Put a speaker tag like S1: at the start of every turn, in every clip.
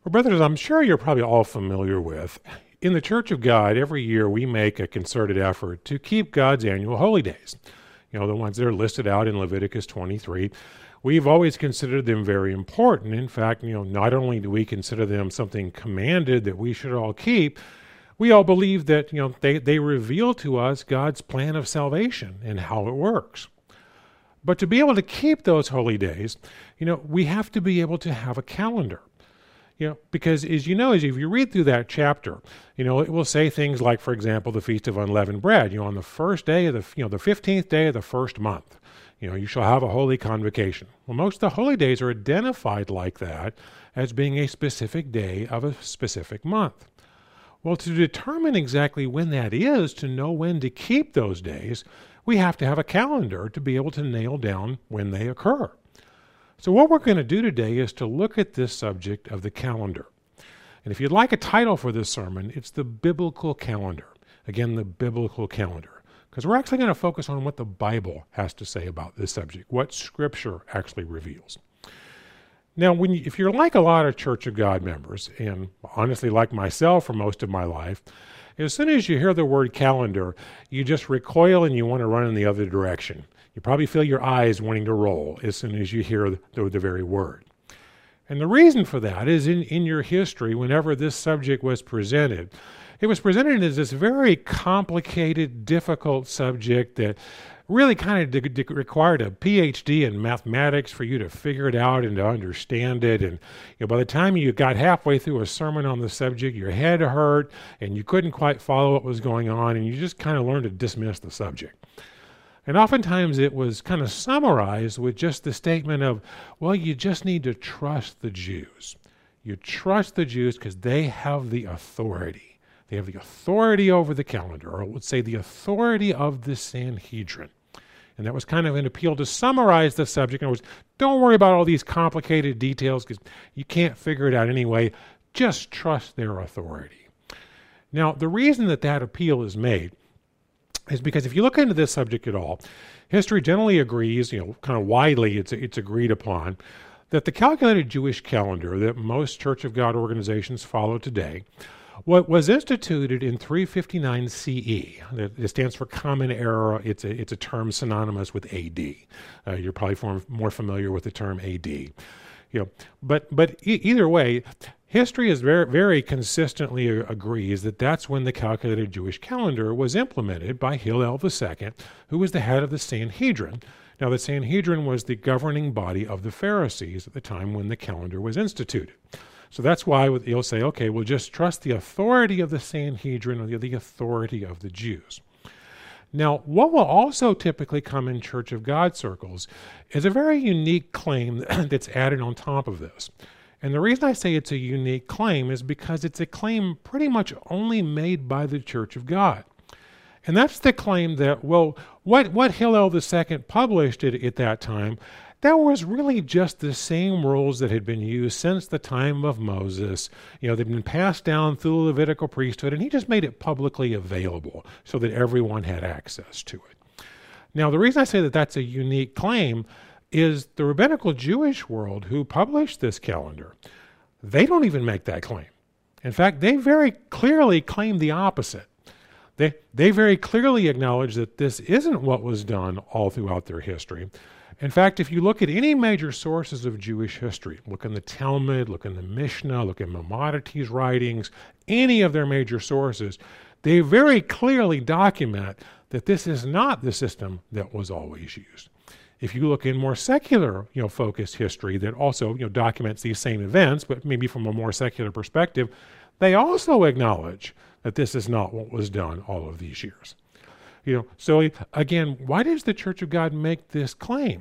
S1: Well, brothers, I'm sure you're probably all familiar with. In the Church of God, every year we make a concerted effort to keep God's annual holy days. The ones that are listed out in Leviticus 23. We've always considered them very important. In fact, not only do we consider them something commanded that we should all keep, we all believe that, they reveal to us God's plan of salvation and how it works. But to be able to keep those holy days, we have to be able to have a calendar. Because as if you read through that chapter, it will say things like, for example, the Feast of Unleavened Bread, on the first day of the 15th day of the first month, you shall have a holy convocation. Well, most of the holy days are identified like that as being a specific day of a specific month. Well, to determine exactly when that is, to know when to keep those days, we have to have a calendar to be able to nail down when they occur. So what we're going to do today is to look at this subject of the calendar. And if you'd like a title for this sermon, it's the biblical calendar. Again, the biblical calendar. Because we're actually going to focus on what the Bible has to say about this subject, what Scripture actually reveals. Now, if you're like a lot of Church of God members, and honestly like myself for most of my life, as soon as you hear the word calendar, you just recoil and you want to run in the other direction. You probably feel your eyes wanting to roll as soon as you hear the very word. And the reason for that is in your history, whenever this subject was presented, it was presented as this very complicated, difficult subject that really kind of required a PhD in mathematics for you to figure it out and to understand it. And by the time you got halfway through a sermon on the subject, your head hurt and you couldn't quite follow what was going on, and you just kind of learned to dismiss the subject. And oftentimes it was kind of summarized with just the statement of, well, you just need to trust the Jews. You trust the Jews because they have the authority. They have the authority over the calendar, or I would say the authority of the Sanhedrin. And that was kind of an appeal to summarize the subject. In other words, don't worry about all these complicated details because you can't figure it out anyway. Just trust their authority. Now, the reason that appeal is made is because if you look into this subject at all, history generally agrees, kind of widely it's agreed upon, that the calculated Jewish calendar that most Church of God organizations follow today was instituted in 359 CE. It stands for Common Era. It's a term synonymous with AD. You're probably more familiar with the term AD. But either way, history is very, very consistently agrees that that's when the calculated Jewish calendar was implemented by Hillel II, who was the head of the Sanhedrin. Now, the Sanhedrin was the governing body of the Pharisees at the time when the calendar was instituted. So that's why you'll say, okay, we'll just trust the authority of the Sanhedrin or the authority of the Jews. Now, what will also typically come in Church of God circles is a very unique claim that's added on top of this. And the reason I say it's a unique claim is because it's a claim pretty much only made by the Church of God. And that's the claim that, well, what Hillel II published at that time, that was really just the same rules that had been used since the time of Moses. They've been passed down through the Levitical priesthood, and he just made it publicly available so that everyone had access to it. Now, the reason I say that that's a unique claim is the rabbinical Jewish world who published this calendar, they don't even make that claim. In fact, they very clearly claim the opposite. They very clearly acknowledge that this isn't what was done all throughout their history. In fact, if you look at any major sources of Jewish history, look in the Talmud, look in the Mishnah, look in Maimonides' writings, any of their major sources, they very clearly document that this is not the system that was always used. If you look in more secular, focused history that also, documents these same events, but maybe from a more secular perspective, they also acknowledge that this is not what was done all of these years. So again, why does the Church of God make this claim?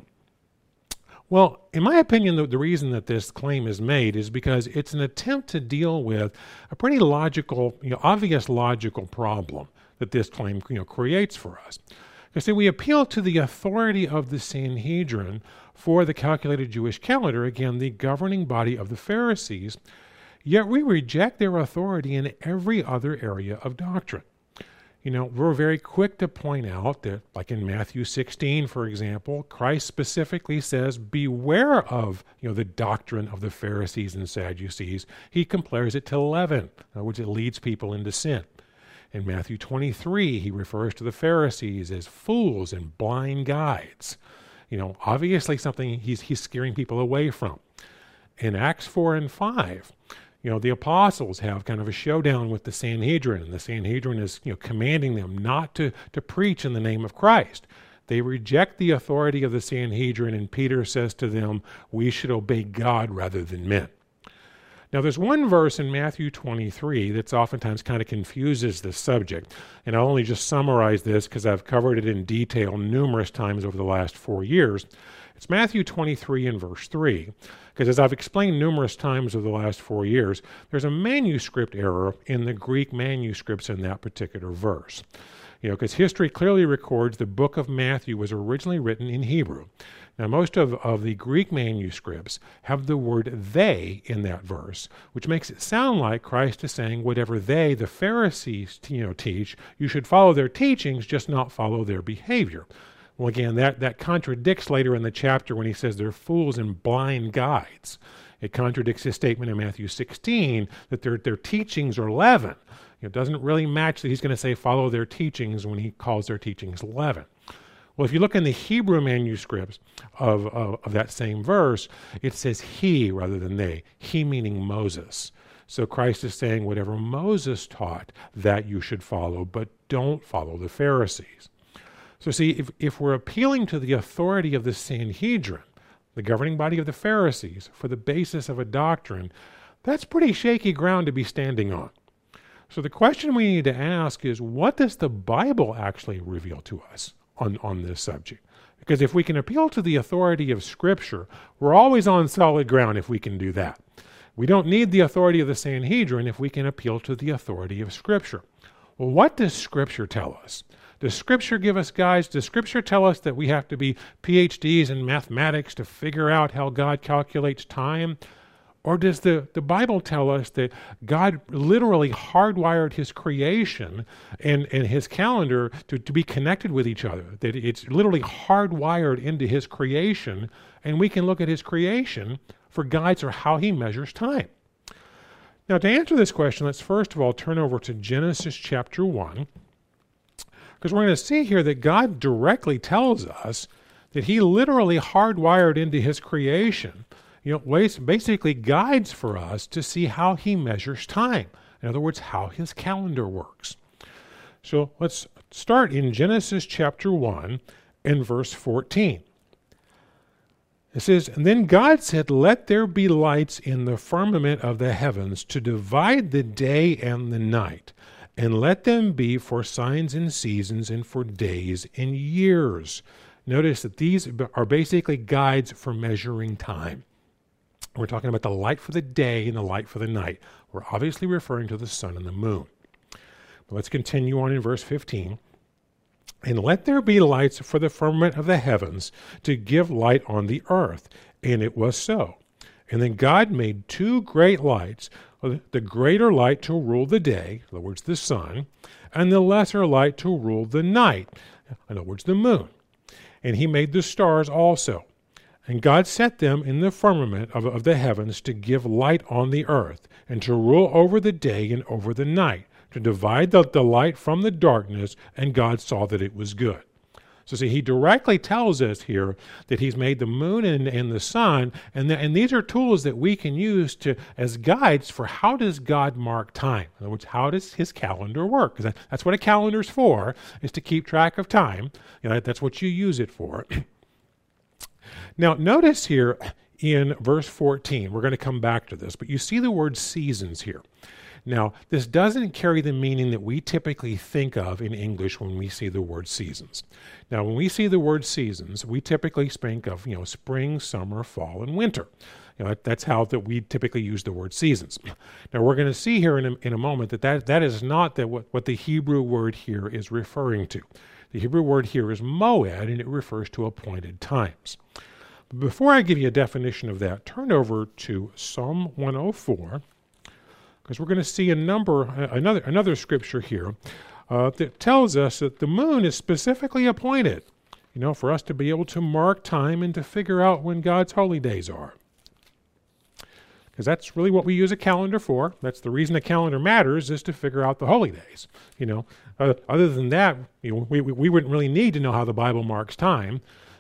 S1: Well, in my opinion, the reason that this claim is made is because it's an attempt to deal with a pretty logical, obvious logical problem that this claim, creates for us. You see, we appeal to the authority of the Sanhedrin for the calculated Jewish calendar, again, the governing body of the Pharisees, yet we reject their authority in every other area of doctrine. We're very quick to point out that, like in Matthew 16, for example, Christ specifically says, beware of, the doctrine of the Pharisees and Sadducees. He compares it to leaven, which it leads people into sin. In Matthew 23, he refers to the Pharisees as fools and blind guides. Obviously something he's scaring people away from. In Acts 4 and 5, the apostles have kind of a showdown with the Sanhedrin, and the Sanhedrin is, commanding them not to preach in the name of Christ. They reject the authority of the Sanhedrin, and Peter says to them, we should obey God rather than men. Now, there's one verse in Matthew 23 that's oftentimes kind of confuses this subject, and I'll only just summarize this because I've covered it in detail numerous times over the last 4 years. It's Matthew 23 and verse 3, because as I've explained numerous times over the last 4 years, there's a manuscript error in the Greek manuscripts in that particular verse. Because history clearly records the book of Matthew was originally written in Hebrew. Now, most of the Greek manuscripts have the word they in that verse, which makes it sound like Christ is saying whatever they, the Pharisees, teach, you should follow their teachings, just not follow their behavior. Well, again, that contradicts later in the chapter when he says they're fools and blind guides. It contradicts his statement in Matthew 16 that their teachings are leaven. It doesn't really match that he's going to say follow their teachings when he calls their teachings leaven. Well, if you look in the Hebrew manuscripts of that same verse, it says he rather than they, he meaning Moses. So Christ is saying whatever Moses taught, that you should follow, but don't follow the Pharisees. So see, if we're appealing to the authority of the Sanhedrin, the governing body of the Pharisees, for the basis of a doctrine, that's pretty shaky ground to be standing on. So the question we need to ask is, what does the Bible actually reveal to us on this subject? Because if we can appeal to the authority of Scripture, we're always on solid ground if we can do that. We don't need the authority of the Sanhedrin if we can appeal to the authority of Scripture. Well, what does Scripture tell us? Does Scripture give us guides? Does Scripture tell us that we have to be PhDs in mathematics to figure out how God calculates time? Or does the Bible tell us that God literally hardwired his creation and his calendar to be connected with each other? That it's literally hardwired into his creation, and we can look at his creation for guides for how he measures time. Now, to answer this question, let's first of all turn over to Genesis chapter 1, because we're going to see here that God directly tells us that he literally hardwired into his creation basically guides for us to see how he measures time. In other words, how his calendar works. So let's start in Genesis chapter 1 and verse 14. It says, and then God said, let there be lights in the firmament of the heavens to divide the day and the night, and let them be for signs and seasons and for days and years. Notice that these are basically guides for measuring time. We're talking about the light for the day and the light for the night. We're obviously referring to the sun and the moon. But let's continue on in verse 15. And let there be lights for the firmament of the heavens to give light on the earth. And it was so. And then God made two great lights, the greater light to rule the day, in other words, the sun, and the lesser light to rule the night, in other words, the moon. And he made the stars also. And God set them in the firmament of the heavens to give light on the earth, and to rule over the day and over the night, to divide the light from the darkness, and God saw that it was good. So see, he directly tells us here that he's made the moon and the sun, and these are tools that we can use as guides for how does God mark time. In other words, how does his calendar work? Because that's what a calendar's for, is to keep track of time. That's what you use it for. Now, notice here in verse 14, we're going to come back to this, but you see the word seasons here. Now, this doesn't carry the meaning that we typically think of in English when we see the word seasons. Now, when we see the word seasons, we typically think of, spring, summer, fall, and winter. That's how that we typically use the word seasons. Now, we're going to see here in a moment that is not what the Hebrew word here is referring to. The Hebrew word here is moed, and it refers to appointed times. Before I give you a definition of that, turn over to Psalm 104, because we're going to see another scripture here that tells us that the moon is specifically appointed, for us to be able to mark time and to figure out when God's holy days are. Because that's really what we use a calendar for. That's the reason a calendar matters, is to figure out the holy days. Other than that, we wouldn't really need to know how the Bible marks time.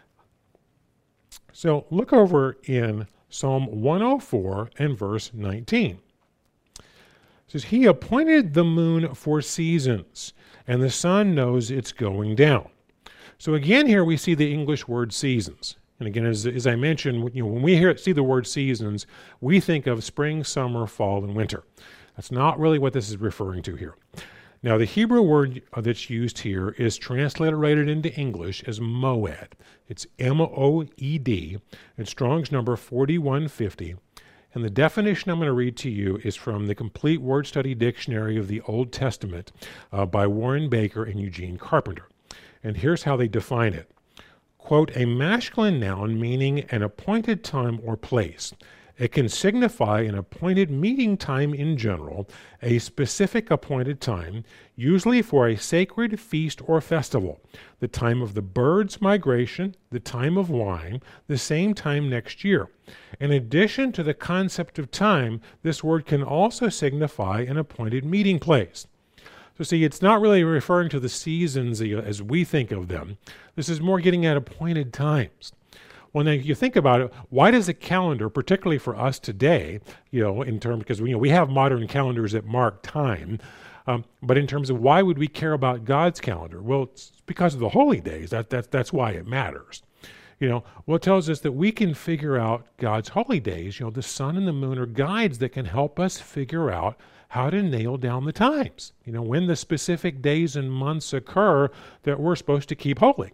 S1: So look over in Psalm 104 and verse 19. It says, He appointed the moon for seasons, and the sun knows it's going down. So again, here we see the English word seasons. And again, as I mentioned, when we see the word seasons, we think of spring, summer, fall, and winter. That's not really what this is referring to here. Now, the Hebrew word that's used here is transliterated into English as moed. It's M-O-E-D, and Strong's number 4150. And the definition I'm going to read to you is from the Complete Word Study Dictionary of the Old Testament by Warren Baker and Eugene Carpenter. And here's how they define it. Quote, a masculine noun meaning an appointed time or place. It can signify an appointed meeting time in general, a specific appointed time, usually for a sacred feast or festival, the time of the bird's migration, the time of wine, the same time next year. In addition to the concept of time, this word can also signify an appointed meeting place. So see, it's not really referring to the seasons as we think of them. This is more getting at appointed times. Well, now you think about it, why does a calendar, particularly for us today, because we have modern calendars that mark time, but in terms of why would we care about God's calendar? Well, it's because of the holy days. That's why it matters. Well, it tells us that we can figure out God's holy days. The sun and the moon are guides that can help us figure out how to nail down the times, when the specific days and months occur that we're supposed to keep holy.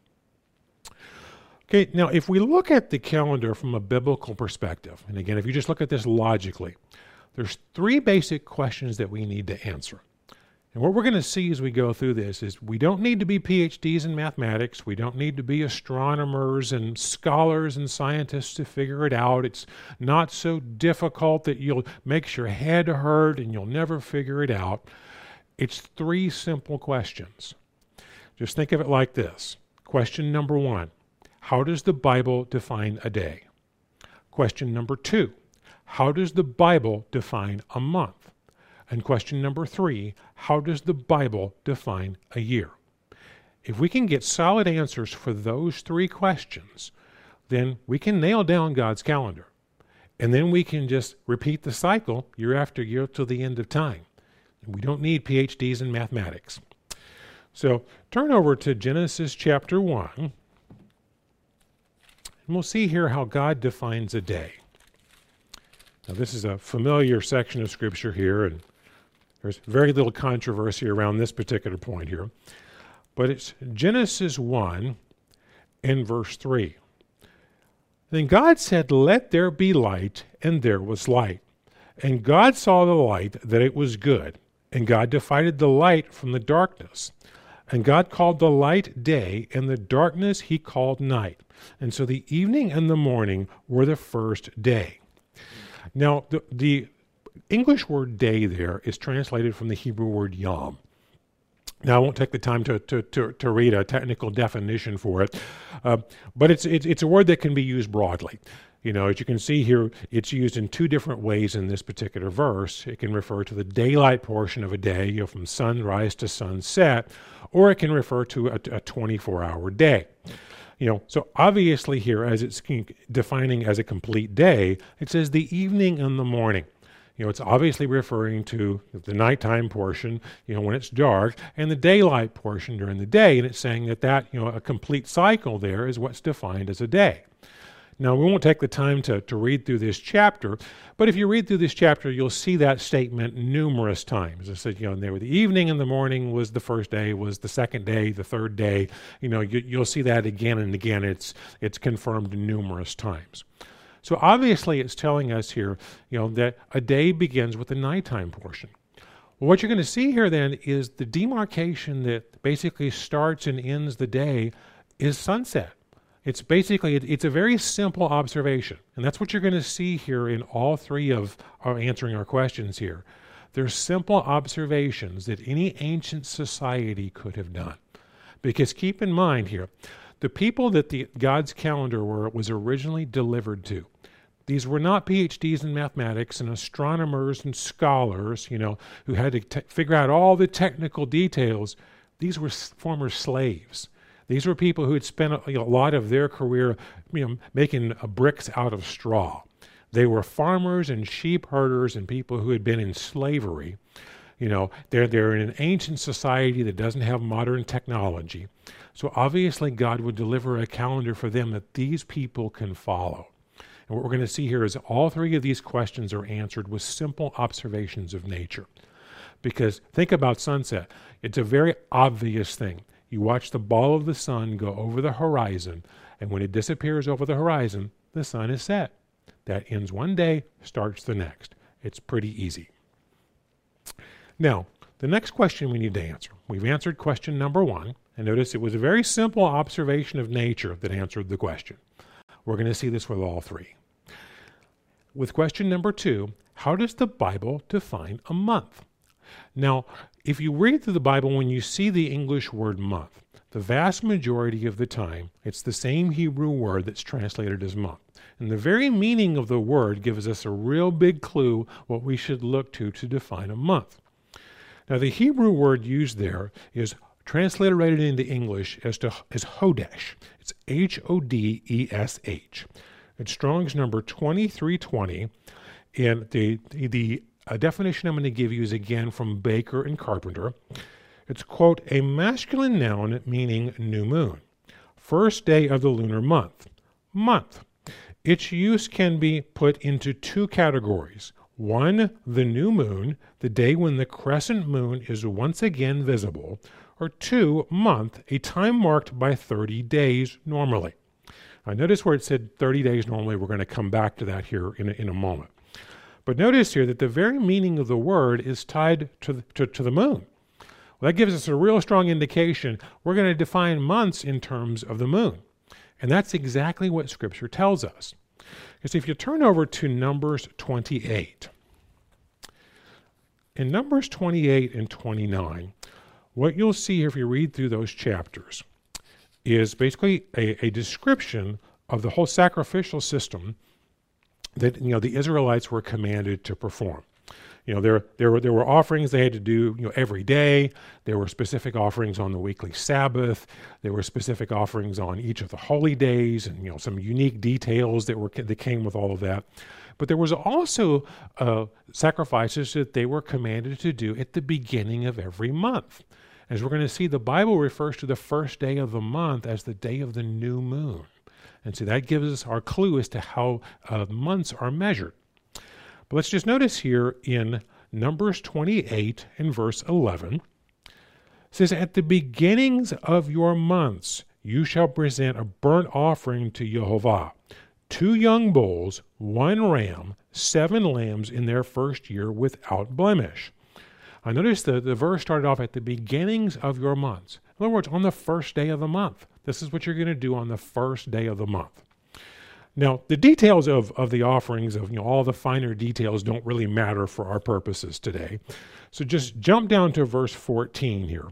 S1: Okay, now if we look at the calendar from a biblical perspective, and again, if you just look at this logically, there's three basic questions that we need to answer. And what we're going to see as we go through this is we don't need to be PhDs in mathematics. We don't need to be astronomers and scholars and scientists to figure it out. It's not so difficult that makes your head hurt and you'll never figure it out. It's three simple questions. Just think of it like this. Question number one, how does the Bible define a day? Question number two, how does the Bible define a month? And question number three, how does the Bible define a year? If we can get solid answers for those three questions, then we can nail down God's calendar. And then we can just repeat the cycle year after year till the end of time. We don't need PhDs in mathematics. So turn over to Genesis chapter 1, and we'll see here how God defines a day. Now this is a familiar section of Scripture here, and there's very little controversy around this particular point here. But it's Genesis 1 and verse 3. Then God said, let there be light, and there was light. And God saw the light, that it was good. And God divided the light from the darkness. And God called the light day, and the darkness he called night. And so the evening and the morning were the first day. Now, the English word day there is translated from the Hebrew word yom. Now, I won't take the time to read a technical definition for it, but it's a word that can be used broadly. As you can see here, it's used in two different ways in this particular verse. It can refer to the daylight portion of a day, from sunrise to sunset, or it can refer to a 24-hour day. So obviously here, as it's defining as a complete day, it says the evening and the morning. It's obviously referring to the nighttime portion, when it's dark, and the daylight portion during the day, and it's saying that a complete cycle there is what's defined as a day. Now, we won't take the time to read through this chapter, but if you read through this chapter, you'll see that statement numerous times. It said, there were the evening and the morning was the first day, was the second day, the third day. You'll see that again and again. It's confirmed numerous times. So obviously it's telling us here, that a day begins with the nighttime portion. Well, what you're going to see here then is the demarcation that basically starts and ends the day is sunset. It's a very simple observation. And that's what you're going to see here in all three of our answering our questions here. They're simple observations that any ancient society could have done. Because keep in mind here, the people that God's calendar was originally delivered to, these were not PhDs in mathematics and astronomers and scholars, who had to figure out all the technical details. These were former slaves. These were people who had spent a lot of their career making bricks out of straw. They were farmers and sheep herders and people who had been in slavery. They're in an ancient society that doesn't have modern technology. So obviously God would deliver a calendar for them that these people can follow. And what we're going to see here is all three of these questions are answered with simple observations of nature. Because think about sunset. It's a very obvious thing. You watch the ball of the sun go over the horizon, and when it disappears over the horizon, the sun is set. That ends one day, starts the next. It's pretty easy. Now, the next question we need to answer. We've answered question number 1, and notice it was a very simple observation of nature that answered the question. We're going to see this with all three. With question number 2, how does the Bible define a month? Now, if you read through the Bible, when you see the English word month, the vast majority of the time, it's the same Hebrew word that's translated as month. And the very meaning of the word gives us a real big clue what we should look to define a month. Now, the Hebrew word used there is transliterated into English as Hodesh. It's Hodesh. It's Strong's number 2320, and the definition I'm going to give you is again from Baker and Carpenter. It's, quote, a masculine noun meaning new moon, first day of the lunar month. Month. Its use can be put into two categories. 1, the new moon, the day when the crescent moon is once again visible, or 2, month, a time marked by 30 days normally. Now notice where it said 30 days normally. We're going to come back to that here in a moment. But notice here that the very meaning of the word is tied to the moon. Well, that gives us a real strong indication we're going to define months in terms of the moon. And that's exactly what Scripture tells us. Because if you turn over to Numbers 28, in Numbers 28 and 29, what you'll see if you read through those chapters is basically a description of the whole sacrificial system that the Israelites were commanded to perform. There were offerings they had to do every day. There were specific offerings on the weekly Sabbath. There were specific offerings on each of the holy days, and some unique details that came with all of that. But there was also sacrifices that they were commanded to do at the beginning of every month. As we're going to see, the Bible refers to the first day of the month as the day of the new moon. And so that gives us our clue as to how months are measured. But let's just notice here in Numbers 28 and verse 11, it says, at the beginnings of your months you shall present a burnt offering to Jehovah, 2 young bulls, 1 ram, 7 lambs in their first year without blemish. I notice the verse started off at the beginnings of your months. In other words, on the first day of the month. This is what you're going to do on the first day of the month. Now, the details of the offerings, of all the finer details, don't really matter for our purposes today. So just jump down to verse 14 here.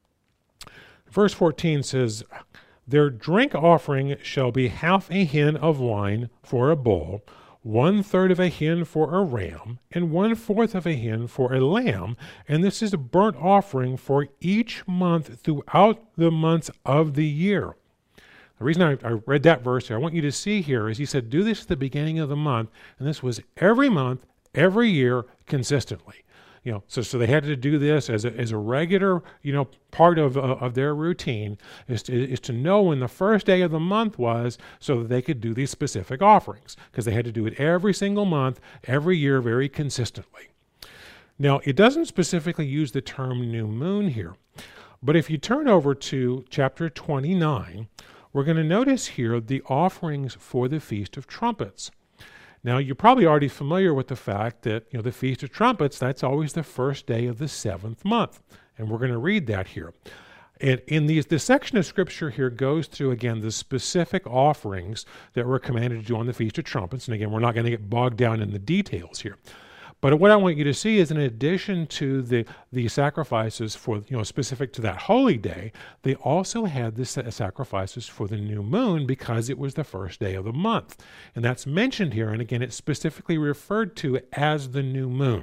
S1: Verse 14 says, their drink offering shall be half a hin of wine for a bull, 1/3 of a hin for a ram, and 1/4 of a hin for a lamb, and this is a burnt offering for each month throughout the months of the year. The reason I read that verse here, I want you to see here, is he said, do this at the beginning of the month, and this was every month, every year, consistently. So they had to do this as a regular, part of their routine is to know when the first day of the month was, so that they could do these specific offerings, because they had to do it every single month, every year, very consistently. Now, it doesn't specifically use the term new moon here, but if you turn over to chapter 29, we're going to notice here the offerings for the Feast of Trumpets. Now, you're probably already familiar with the fact that, the Feast of Trumpets, that's always the first day of the 7th month. And we're going to read that here. And in this section of Scripture here goes through, again, the specific offerings that we're commanded to do on the Feast of Trumpets. And again, we're not going to get bogged down in the details here. But what I want you to see is, in addition to the sacrifices for, specific to that holy day, they also had the sacrifices for the new moon because it was the first day of the month. And that's mentioned here. And again, it's specifically referred to as the new moon.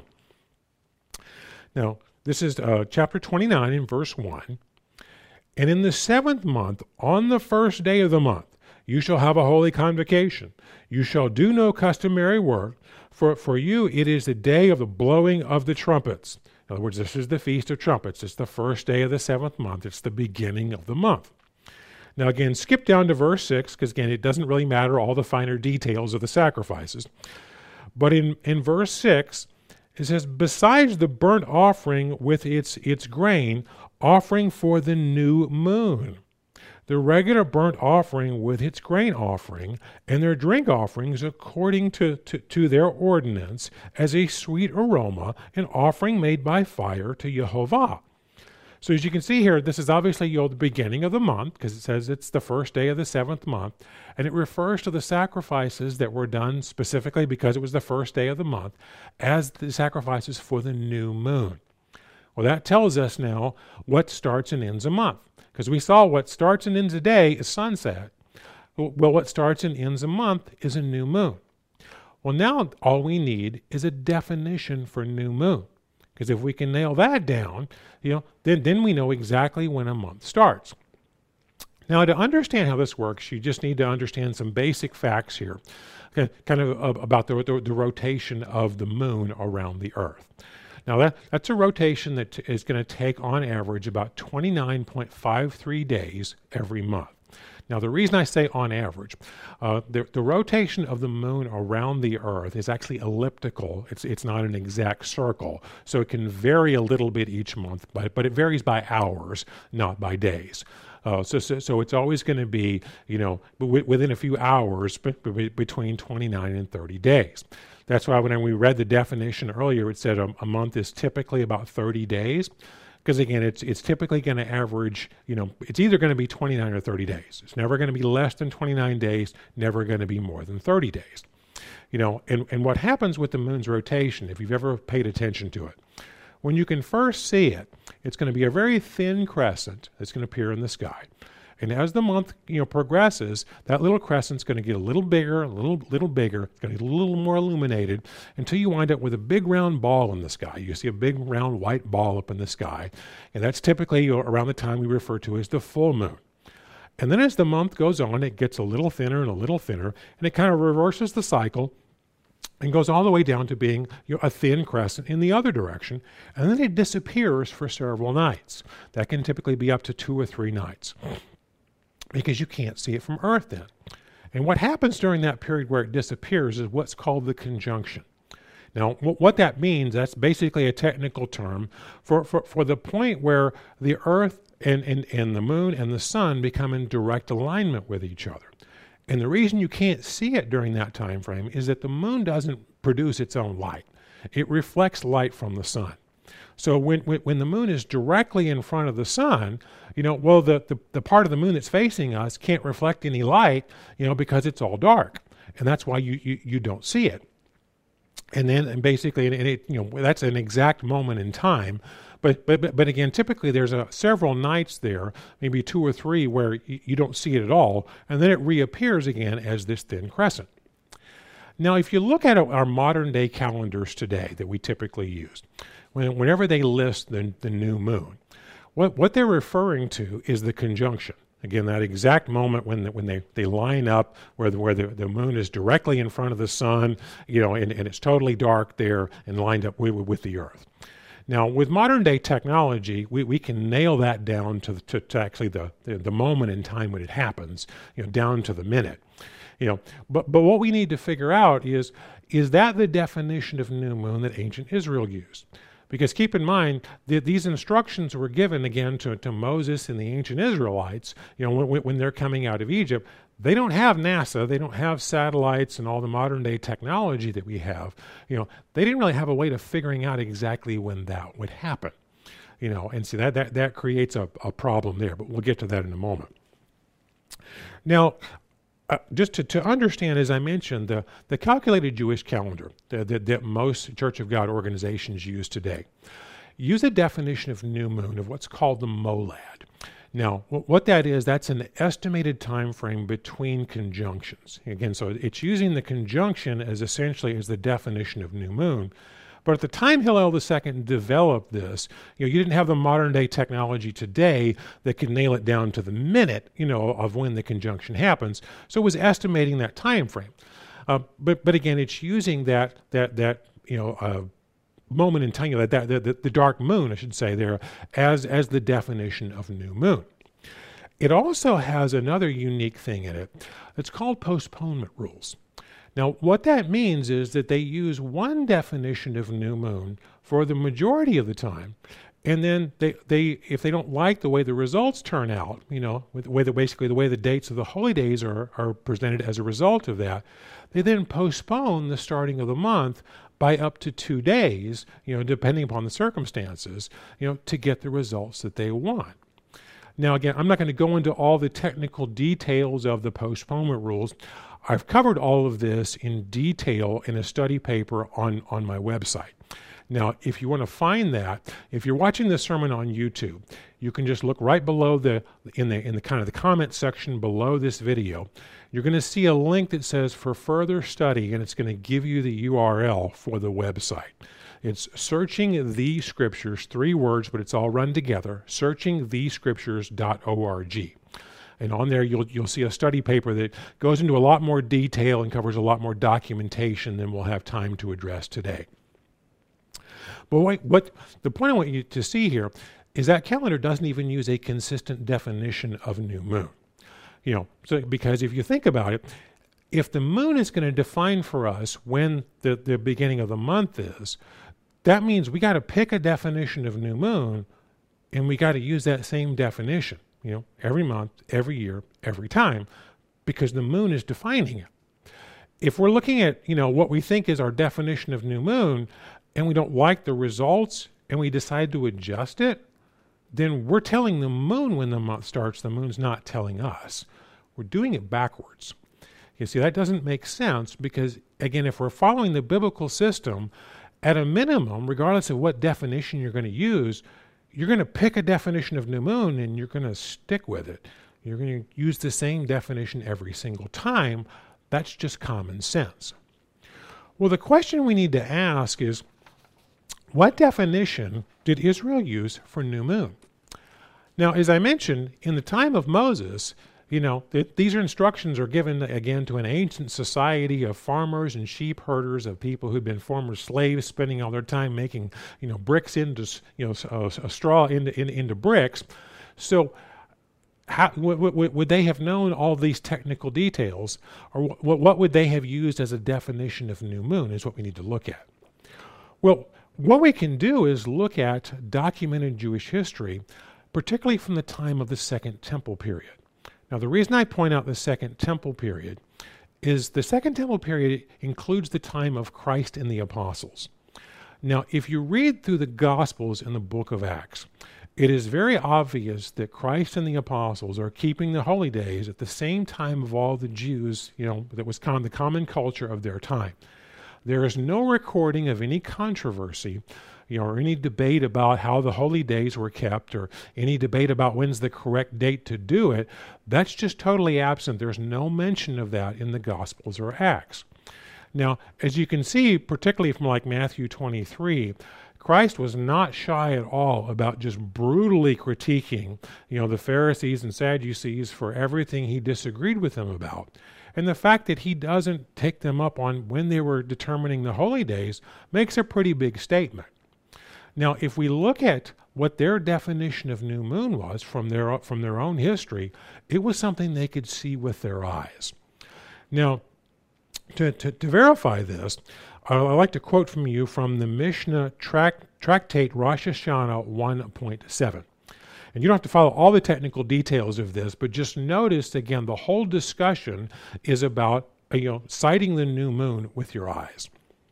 S1: Now, this is chapter 29 in verse 1. And in the 7th month, on the first day of the month, you shall have a holy convocation. You shall do no customary work. For you, it is the day of the blowing of the trumpets. In other words, this is the Feast of Trumpets. It's the first day of the 7th month. It's the beginning of the month. Now, again, skip down to verse 6, because, again, it doesn't really matter all the finer details of the sacrifices. But in verse 6, it says, besides the burnt offering with its grain, offering for the new moon, the regular burnt offering with its grain offering, and their drink offerings according to their ordinance, as a sweet aroma, an offering made by fire to Jehovah. So as you can see here, this is obviously the beginning of the month, because it says it's the first day of the 7th month, and it refers to the sacrifices that were done specifically because it was the first day of the month as the sacrifices for the new moon. Well, that tells us now what starts and ends a month. Because we saw what starts and ends a day is sunset. Well, what starts and ends a month is a new moon. Well, now all we need is a definition for new moon. Because if we can nail that down, then we know exactly when a month starts. Now, to understand how this works, you just need to understand some basic facts here, kind of about the rotation of the moon around the earth. Now, that's a rotation that is going to take, on average, about 29.53 days every month. Now, the reason I say on average, the rotation of the moon around the Earth is actually elliptical. It's not an exact circle, so it can vary a little bit each month, but it varies by hours, not by days. So it's always going to be, within a few hours between 29 and 30 days. That's why when we read the definition earlier, it said a month is typically about 30 days. Because again, it's typically going to average, it's either going to be 29 or 30 days. It's never going to be less than 29 days, never going to be more than 30 days. And what happens with the moon's rotation, if you've ever paid attention to it, when you can first see it, it's going to be a very thin crescent that's going to appear in the sky. And as the month, progresses, that little crescent's going to get a little bigger, a little bigger. It's going to get a little more illuminated until you wind up with a big round ball in the sky. You see a big round white ball up in the sky, and that's typically around the time we refer to as the full moon. And then as the month goes on, it gets a little thinner, and it kind of reverses the cycle and goes all the way down to being a thin crescent in the other direction, and then it disappears for several nights. That can typically be up to 2 or 3 nights. Because you can't see it from Earth then. And what happens during that period where it disappears is what's called the conjunction. Now, what that means, that's basically a technical term for the point where the Earth and the moon and the sun become in direct alignment with each other. And the reason you can't see it during that time frame is that the moon doesn't produce its own light. It reflects light from the sun. So when the moon is directly in front of the sun, the part of the moon that's facing us can't reflect any light, because it's all dark, and that's why you don't see it. And basically, that's an exact moment in time. But again, typically there's several nights there, maybe 2 or 3, where you don't see it at all, and then it reappears again as this thin crescent. Now, if you look at our modern day calendars today that we typically use, whenever they list the new moon, what they're referring to is the conjunction. Again, that exact moment when they line up where the moon is directly in front of the sun, and it's totally dark there and lined up with the Earth. Now, with modern day technology, we can nail that down to actually the moment in time when it happens, down to the minute. But what we need to figure out is that the definition of new moon that ancient Israel used? Because keep in mind that these instructions were given again to Moses and the ancient Israelites, when they're coming out of Egypt. They don't have NASA, they don't have satellites and all the modern day technology that we have. They didn't really have a way of figuring out exactly when that would happen. And so that creates a problem there, but we'll get to that in a moment. Now, just to understand, as I mentioned, the calculated Jewish calendar that most Church of God organizations use today use a definition of new moon of what's called the molad. Now, what that is, that's an estimated time frame between conjunctions. Again, so it's using the conjunction as essentially as the definition of new moon. But at the time Hillel II developed this, you didn't have the modern day technology today that could nail it down to the minute, of when the conjunction happens. So it was estimating that time frame. But again, it's using that moment in time, the dark moon, I should say, there as the definition of new moon. It also has another unique thing in it. It's called postponement rules. Now, what that means is that they use one definition of new moon for the majority of the time, and then they if they don't like the way the results turn out, with the way the way the dates of the holy days are presented as a result of that, they then postpone the starting of the month by up to 2 days, depending upon the circumstances, to get the results that they want. Now, again, I'm not going to go into all the technical details of the postponement rules. I've covered all of this in detail in a study paper on my website. Now, if you want to find that, if you're watching this sermon on YouTube, you can just look right below in the kind of the comment section below this video. You're going to see a link that says for further study, and it's going to give you the URL for the website. It's Searching the Scriptures, 3 words, but it's all run together, searchingthescriptures.org. And on there, you'll see a study paper that goes into a lot more detail and covers a lot more documentation than we'll have time to address today. But what the point I want you to see here is that calendar doesn't even use a consistent definition of new moon. So because if you think about it, if the moon is going to define for us when the beginning of the month is, that means we got to pick a definition of new moon, and we got to use that same definition. Every month, every year, every time, because the moon is defining it. If we're looking at, what we think is our definition of new moon, and we don't like the results, and we decide to adjust it, then we're telling the moon when the month starts. The moon's not telling us. We're doing it backwards. You see, that doesn't make sense because, again, if we're following the biblical system, at a minimum, regardless of what definition you're going to use, you're going to pick a definition of new moon and you're going to stick with it. You're going to use the same definition every single time. That's just common sense. Well, the question we need to ask is, what definition did Israel use for new moon? Now, as I mentioned, in the time of Moses, these instructions are given, again, to an ancient society of farmers and sheep herders, of people who'd been former slaves, spending all their time making, bricks into, straw into bricks. So how would they have known all these technical details, or what would they have used as a definition of new moon is what we need to look at. Well, what we can do is look at documented Jewish history, particularly from the time of the Second Temple period. Now, the reason I point out the Second Temple period is the Second Temple period includes the time of Christ and the apostles. Now, if you read through the Gospels in the book of Acts, it is very obvious that Christ and the apostles are keeping the holy days at the same time of all the Jews, that was the common culture of their time. There is no recording of any controversy, or any debate about how the holy days were kept, or any debate about when's the correct date to do it. That's just totally absent. There's no mention of that in the Gospels or Acts. Now, as you can see, particularly from like Matthew 23, Christ was not shy at all about just brutally critiquing, the Pharisees and Sadducees for everything he disagreed with them about. And the fact that he doesn't take them up on when they were determining the holy days makes a pretty big statement. Now, if we look at what their definition of new moon was from their own history, it was something they could see with their eyes. Now, to verify this, I'd like to quote from you from the Mishnah Tractate Rosh Hashanah 1.7. And you don't have to follow all the technical details of this, but just notice, again, the whole discussion is about sighting the new moon with your eyes.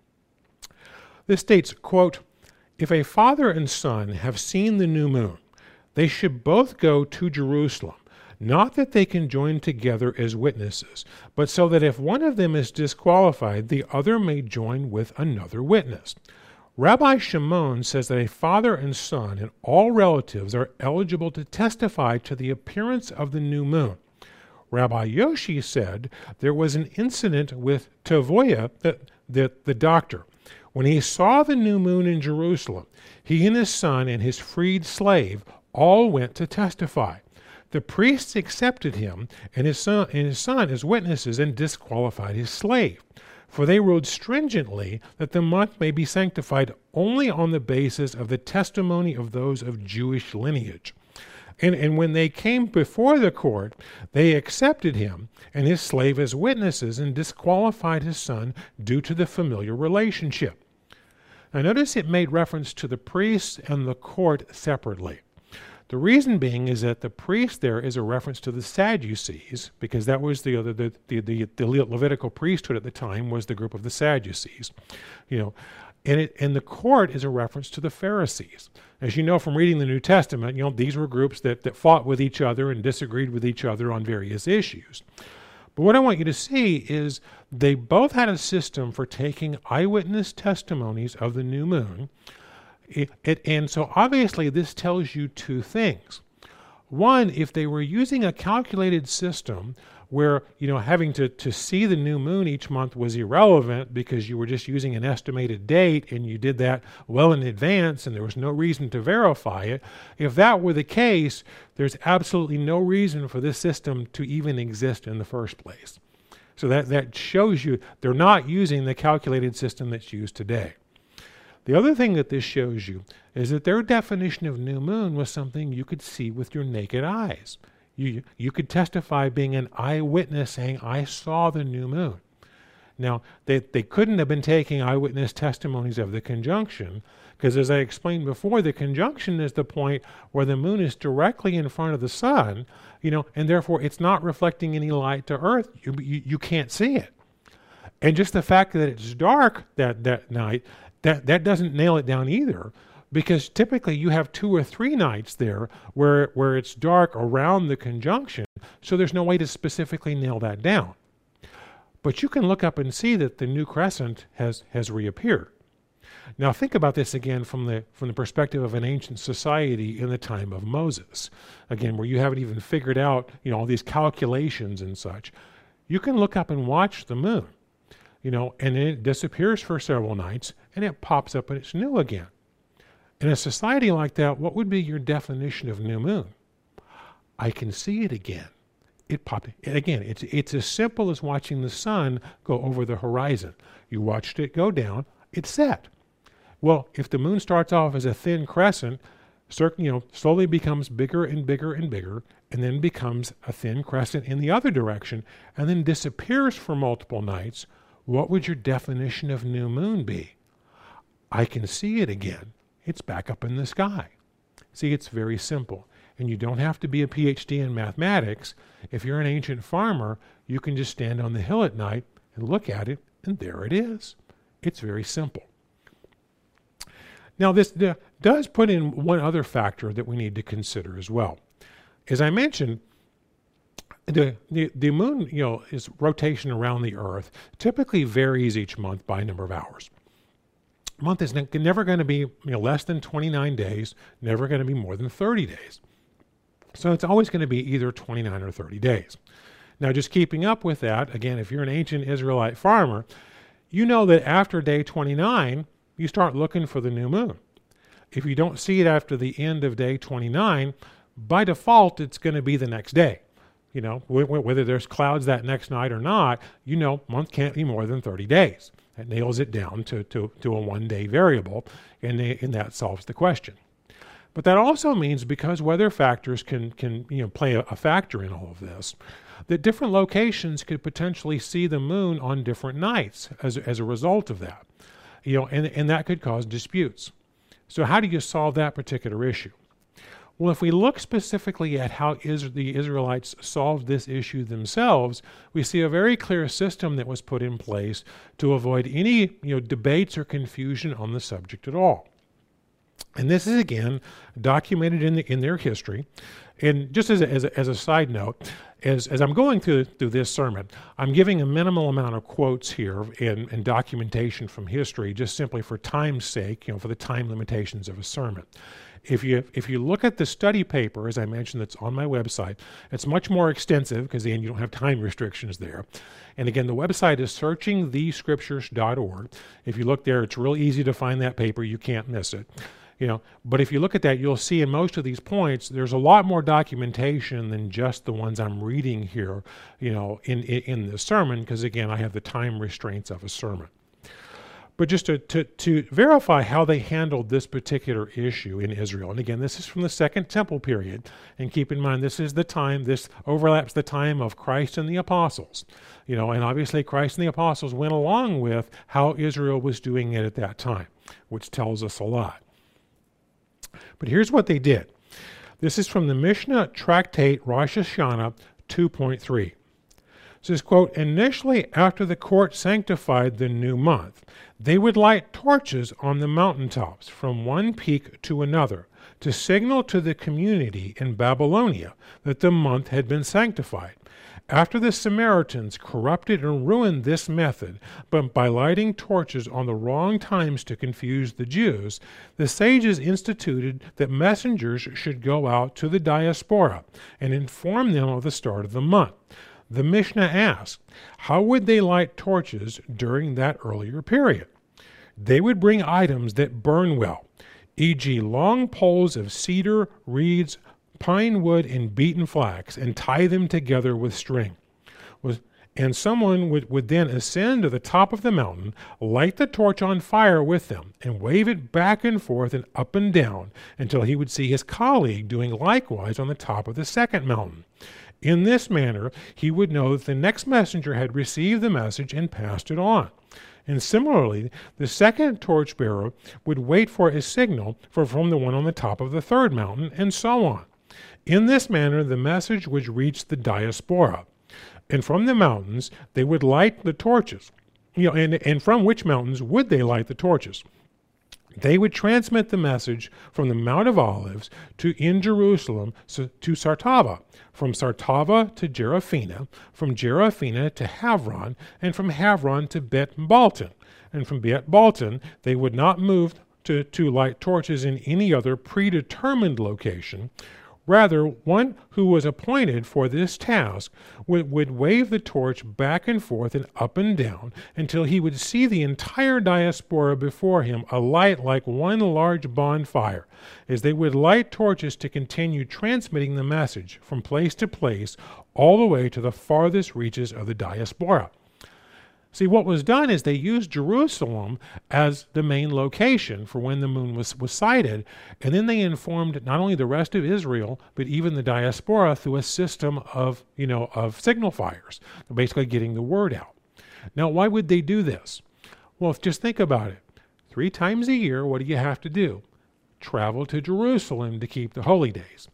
S1: This states, quote, "If a father and son have seen the new moon, they should both go to Jerusalem, not that they can join together as witnesses, but so that if one of them is disqualified, the other may join with another witness. Rabbi Shimon says that a father and son and all relatives are eligible to testify to the appearance of the new moon. Rabbi Yoshi said there was an incident with Tavoya, the doctor. When he saw the new moon in Jerusalem, he and his son and his freed slave all went to testify. The priests accepted him and his son as witnesses and disqualified his slave. For they ruled stringently that the month may be sanctified only on the basis of the testimony of those of Jewish lineage. And when they came before the court, they accepted him and his slave as witnesses and disqualified his son due to the familiar relationship. Now notice it made reference to the priests and the court separately. The reason being is that the priest there is a reference to the Sadducees, because that was the Levitical priesthood at the time was the group of the Sadducees, and the court is a reference to the Pharisees. As you know from reading the New Testament, these were groups that fought with each other and disagreed with each other on various issues. But what I want you to see is they both had a system for taking eyewitness testimonies of the new moon. And so obviously this tells you two things. One, if they were using a calculated system where, having to see the new moon each month was irrelevant because you were just using an estimated date and you did that well in advance and there was no reason to verify it, if that were the case, there's absolutely no reason for this system to even exist in the first place. So that shows you they're not using the calculated system that's used today. The other thing that this shows you is that their definition of new moon was something you could see with your naked eyes. You could testify being an eyewitness saying, I saw the new moon. Now, they couldn't have been taking eyewitness testimonies of the conjunction, because as I explained before, the conjunction is the point where the moon is directly in front of the sun, and therefore it's not reflecting any light to earth. You can't see it. And just the fact that it's dark that night, that doesn't nail it down either, because typically you have 2 or 3 nights there where it's dark around the conjunction, so there's no way to specifically nail that down. But you can look up and see that the new crescent has reappeared. Now think about this again from the perspective of an ancient society in the time of Moses, again where you haven't even figured out all these calculations and such. You can look up and watch the moon. And then it disappears for several nights, and it pops up and it's new again. In a society like that, what would be your definition of new moon? I can see it again. It popped. And again, it's as simple as watching the sun go over the horizon. You watched it go down, it set. Well, if the moon starts off as a thin crescent, slowly becomes bigger and bigger and bigger, and then becomes a thin crescent in the other direction, and then disappears for multiple nights, what would your definition of new moon be? I can see it again. It's back up in the sky. See, it's very simple. And you don't have to be a PhD in mathematics. If you're an ancient farmer, you can just stand on the hill at night and look at it, and there it is. It's very simple. Now, this does put in one other factor that we need to consider as well. As I mentioned, the moon, its rotation around the Earth typically varies each month by a number of hours. A month is never going to be less than 29 days, never going to be more than 30 days. So it's always going to be either 29 or 30 days. Now, just keeping up with that, again, if you're an ancient Israelite farmer, you know that after day 29, you start looking for the new moon. If you don't see it after the end of day 29, by default, it's going to be the next day. Whether there's clouds that next night or not, month can't be more than 30 days. That nails it down to a one-day variable, and that solves the question. But that also means, because weather factors can play a factor in all of this, that different locations could potentially see the moon on different nights as a result of that. And that could cause disputes. So how do you solve that particular issue? Well, if we look specifically at how the Israelites solved this issue themselves, we see a very clear system that was put in place to avoid any debates or confusion on the subject at all. And this is again documented in their history. And just as a side note, as I'm going through this sermon, I'm giving a minimal amount of quotes here and documentation from history, just simply for time's sake, for the time limitations of a sermon. If you look at the study paper, as I mentioned, that's on my website, it's much more extensive because then you don't have time restrictions there. And again, the website is searchingthescriptures.org. If you look there, it's real easy to find that paper. You can't miss it. But if you look at that, you'll see in most of these points, there's a lot more documentation than just the ones I'm reading here, in the sermon, because again, I have the time restraints of a sermon. But just to verify how they handled this particular issue in Israel, and again, this is from the Second Temple period, and keep in mind, this overlaps the time of Christ and the apostles, and obviously Christ and the apostles went along with how Israel was doing it at that time, which tells us a lot. But here's what they did. This is from the Mishnah Tractate Rosh Hashanah 2.3. It says, quote, initially after the court sanctified the new month, they would light torches on the mountaintops from one peak to another to signal to the community in Babylonia that the month had been sanctified. After the Samaritans corrupted and ruined this method, but by lighting torches on the wrong times to confuse the Jews, the sages instituted that messengers should go out to the diaspora and inform them of the start of the month. The Mishnah asked, how would they light torches during that earlier period? They would bring items that burn well, e.g. long poles of cedar, reeds, pine wood, and beaten flax, and tie them together with string. And someone would then ascend to the top of the mountain, light the torch on fire with them, and wave it back and forth and up and down until he would see his colleague doing likewise on the top of the second mountain. In this manner, he would know that the next messenger had received the message and passed it on. And similarly, the second torchbearer would wait for a signal from the one on the top of the third mountain, and so on. In this manner, the message would reach the diaspora. And from the mountains, they would light the torches. And from which mountains would they light the torches? They would transmit the message from the Mount of Olives in Jerusalem to Sartava, from Sartava to Jeraphina, from Jeraphina to Havron, and from Havron to Bet Balton. And from Bet Balton, they would not move to light torches in any other predetermined location. Rather, one who was appointed for this task would wave the torch back and forth and up and down until he would see the entire diaspora before him alight like one large bonfire, as they would light torches to continue transmitting the message from place to place all the way to the farthest reaches of the diaspora. See, what was done is they used Jerusalem as the main location for when the moon was sighted, and then they informed not only the rest of Israel, but even the diaspora through a system of signal fires, basically getting the word out. Now, why would they do this? Well, just think about it. 3 times a year, what do you have to do? Travel to Jerusalem to keep the holy days.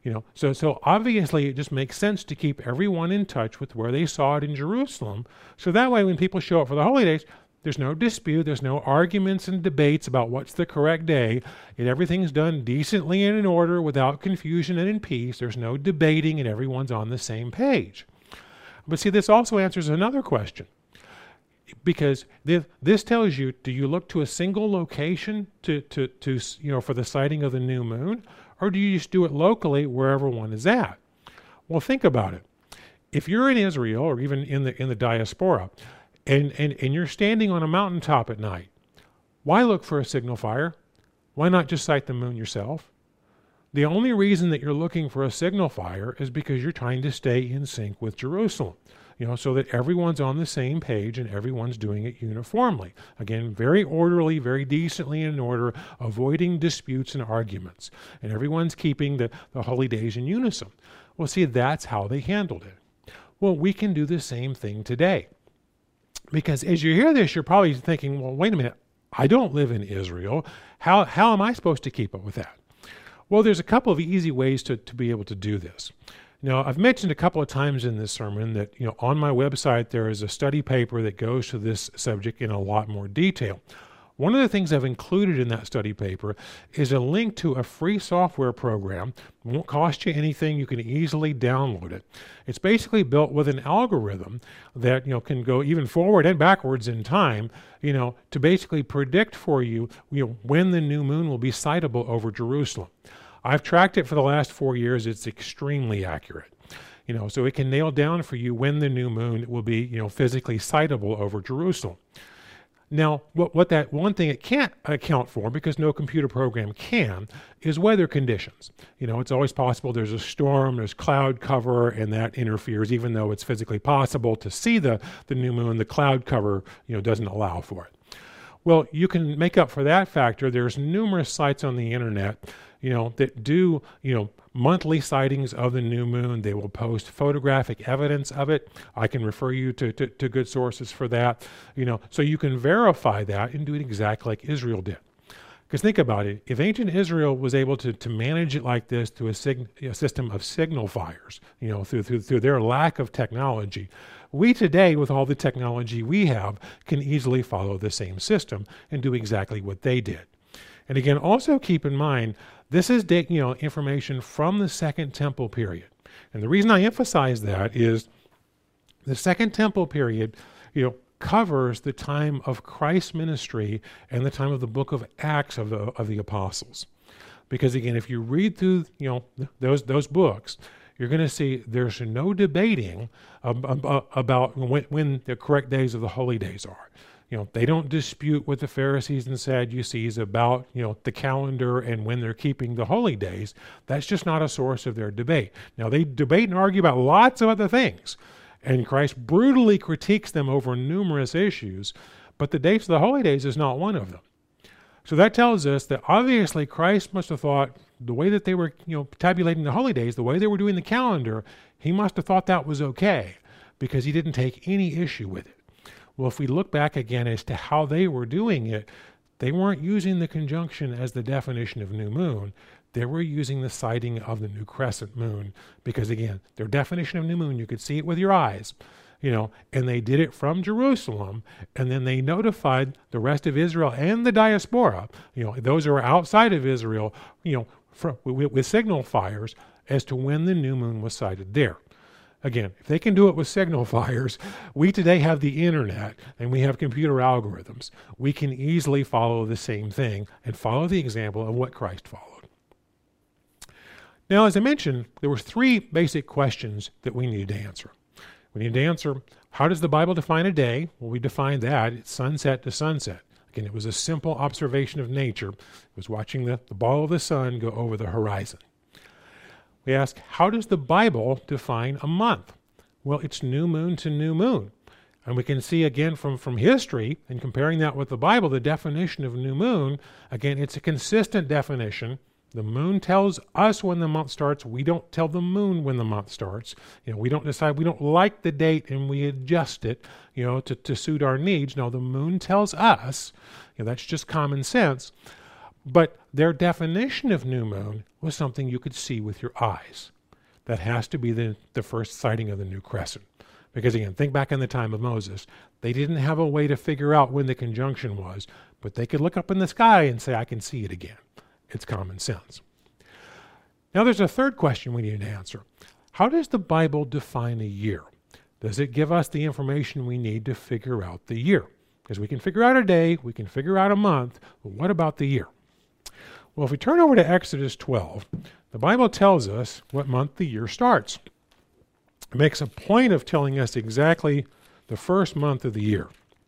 S1: So obviously it just makes sense to keep everyone in touch with where they saw it in Jerusalem. So that way when people show up for the holy days, there's no dispute, there's no arguments and debates about what's the correct day, and everything's done decently and in order without confusion and in peace. There's no debating and everyone's on the same page. But see, this also answers another question. Because this tells you, do you look to a single location to for the sighting of the new moon? Or do you just do it locally wherever one is at? Well, think about it. If you're in Israel or even in the diaspora, and you're standing on a mountaintop at night, why look for a signal fire? Why not just sight the moon yourself? The only reason that you're looking for a signal fire is because you're trying to stay in sync with Jerusalem. So that everyone's on the same page and everyone's doing it uniformly. Again, very orderly, very decently in order, avoiding disputes and arguments. And everyone's keeping the holy days in unison. Well, see, that's how they handled it. Well, we can do the same thing today. Because as you hear this, you're probably thinking, well, wait a minute, I don't live in Israel. How am I supposed to keep up with that? Well, there's a couple of easy ways to be able to do this. Now, I've mentioned a couple of times in this sermon that, on my website there is a study paper that goes to this subject in a lot more detail. One of the things I've included in that study paper is a link to a free software program. It won't cost you anything. You can easily download it. It's basically built with an algorithm that can go even forward and backwards in time, to basically predict for you, when the new moon will be sightable over Jerusalem. I've tracked it for the last 4 years. It's extremely accurate. So it can nail down for you when the new moon will be, physically sightable over Jerusalem. Now, what that one thing it can't account for, because no computer program can, is weather conditions. It's always possible there's a storm, there's cloud cover, and that interferes. Even though it's physically possible to see the new moon, the cloud cover, doesn't allow for it. Well, you can make up for that factor. There's numerous sites on the internet, that do, monthly sightings of the new moon. They will post photographic evidence of it. I can refer you to good sources for that, so you can verify that and do it exactly like Israel did. Because think about it, if ancient Israel was able to manage it like this through a system of signal fires, through their lack of technology, we today, with all the technology we have, can easily follow the same system and do exactly what they did. And again, also keep in mind, this is information from the Second Temple period. And the reason I emphasize that is the Second Temple period, covers the time of Christ's ministry and the time of the book of Acts of the apostles. Because again, if you read through those books, you're going to see there's no debating about when the correct days of the holy days are. They don't dispute what the Pharisees and Sadducees about, the calendar and when they're keeping the holy days. That's just not a source of their debate. Now, they debate and argue about lots of other things, and Christ brutally critiques them over numerous issues, but the dates of the holy days is not one of them. So that tells us that obviously Christ must have thought the way that they were, tabulating the holy days, the way they were doing the calendar, he must have thought that was okay, because he didn't take any issue with it. Well, if we look back again as to how they were doing it, they weren't using the conjunction as the definition of new moon. They were using the sighting of the new crescent moon, because again, their definition of new moon, you could see it with your eyes, and they did it from Jerusalem, and then they notified the rest of Israel and the diaspora, those who are outside of Israel, with signal fires as to when the new moon was sighted there. Again, if they can do it with signal fires, we today have the internet and we have computer algorithms. We can easily follow the same thing and follow the example of what Christ followed. Now, as I mentioned, there were 3 basic questions that we needed to answer. We needed to answer, how does the Bible define a day? Well, we defined that. It's sunset to sunset. Again, it was a simple observation of nature. It was watching the ball of the sun go over the horizon. We ask, how does the Bible define a month? Well, it's new moon to new moon. And we can see again from history, and comparing that with the Bible, the definition of new moon, again, it's a consistent definition. The moon tells us when the month starts. We don't tell the moon when the month starts. We don't decide, we don't like the date and we adjust it, to suit our needs. No, the moon tells us. That's just common sense. But their definition of new moon was something you could see with your eyes. That has to be the first sighting of the new crescent. Because again, think back in the time of Moses. They didn't have a way to figure out when the conjunction was, but they could look up in the sky and say, I can see it again. It's common sense. Now there's a third question we need to answer. How does the Bible define a year? Does it give us the information we need to figure out the year? Because we can figure out a day, we can figure out a month, but what about the year? Well, if we turn over to Exodus 12, the Bible tells us what month the year starts. It makes a point of telling us exactly the first month of the year.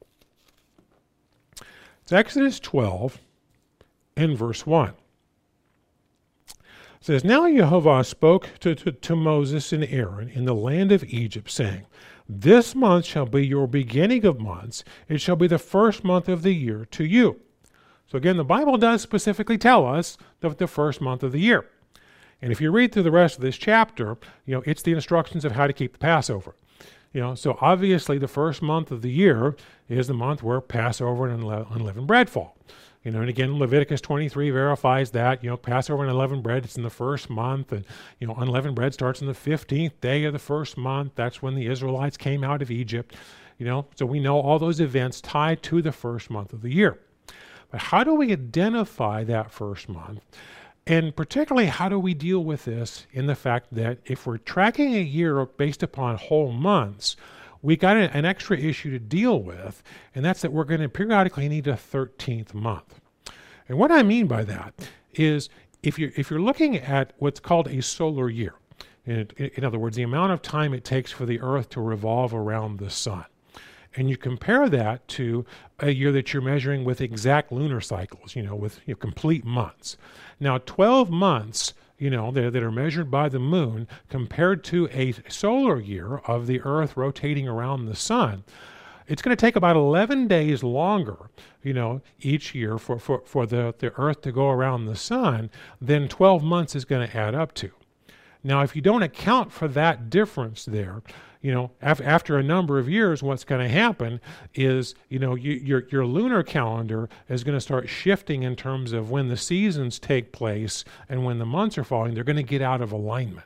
S1: It's Exodus 12 and verse 1. It says, Now Jehovah spoke to Moses and Aaron in the land of Egypt, saying, This month shall be your beginning of months. It shall be the first month of the year to you. So again, the Bible does specifically tell us the first month of the year. And if you read through the rest of this chapter, it's the instructions of how to keep the Passover. So obviously the first month of the year is the month where Passover and unleavened bread fall. And again, Leviticus 23 verifies that, Passover and unleavened bread, it's in the first month. And, unleavened bread starts on the 15th day of the first month. That's when the Israelites came out of Egypt. So we know all those events tied to the first month of the year. But how do we identify that first month? And particularly, how do we deal with this in the fact that if we're tracking a year based upon whole months, we got an extra issue to deal with, and that's that we're going to periodically need a 13th month. And what I mean by that is if you're looking at what's called a solar year, in other words, the amount of time it takes for the Earth to revolve around the sun, and you compare that to a year that you're measuring with exact lunar cycles, with complete months. Now, 12 months, that are measured by the moon compared to a solar year of the Earth rotating around the sun, it's going to take about 11 days longer, each year for the Earth to go around the sun than 12 months is going to add up to. Now, if you don't account for that difference there, after a number of years, what's going to happen is, your lunar calendar is going to start shifting in terms of when the seasons take place and when the months are falling. They're going to get out of alignment.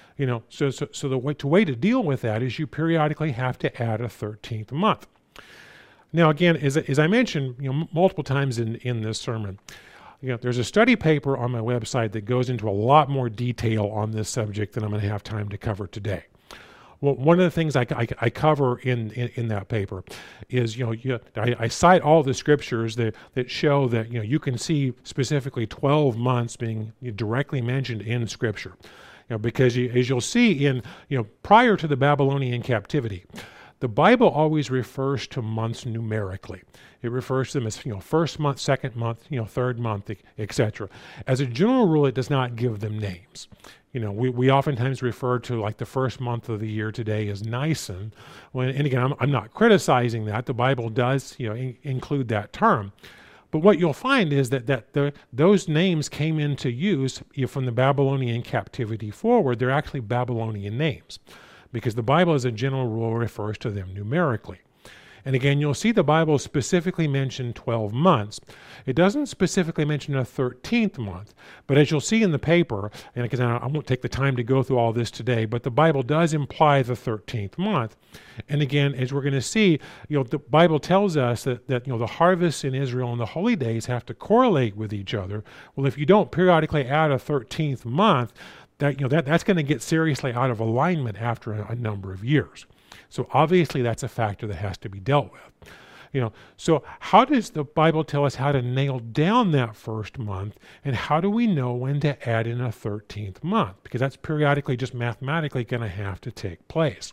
S1: So the way to deal with that is you periodically have to add a 13th month. Now, again, as I mentioned, multiple times in this sermon, there's a study paper on my website that goes into a lot more detail on this subject than I'm going to have time to cover today. Well, one of the things I cover in that paper is, I cite all the scriptures that show that, you can see specifically 12 months being directly mentioned in Scripture. Because as you'll see prior to the Babylonian captivity, the Bible always refers to months numerically. It refers to them as, first month, second month, third month, etc. As a general rule, it does not give them names. We oftentimes refer to like the first month of the year today as Nisan. And again, I'm not criticizing that. The Bible does, include that term. But what you'll find is that those names came into use from the Babylonian captivity forward. They're actually Babylonian names, because the Bible, as a general rule, refers to them numerically. And again, you'll see the Bible specifically mention 12 months. It doesn't specifically mention a 13th month, but as you'll see in the paper, and because I won't take the time to go through all this today, but the Bible does imply the 13th month. And again, as we're going to see, the Bible tells us that the harvests in Israel and the holy days have to correlate with each other. Well, if you don't periodically add a 13th month, that's going to get seriously out of alignment after a number of years. So obviously that's a factor that has to be dealt with. So how does the Bible tell us how to nail down that first month, and how do we know when to add in a 13th month? Because that's periodically just mathematically going to have to take place.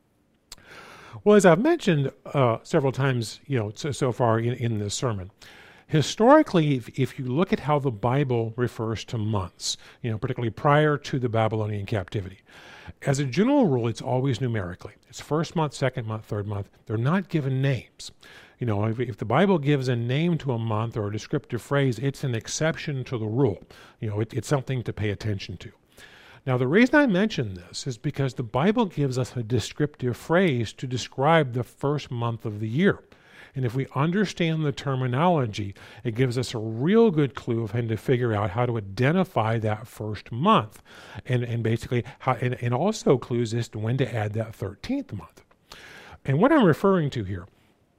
S1: Well, as I've mentioned several times, so far in this sermon, historically, if you look at how the Bible refers to months, particularly prior to the Babylonian captivity, as a general rule, it's always numerically. It's first month, second month, third month. They're not given names. If the Bible gives a name to a month or a descriptive phrase, it's an exception to the rule. It's something to pay attention to. Now, the reason I mention this is because the Bible gives us a descriptive phrase to describe the first month of the year. And if we understand the terminology, it gives us a real good clue of how to figure out how to identify that first month, and basically and also clues as to when to add that 13th month. And what I'm referring to here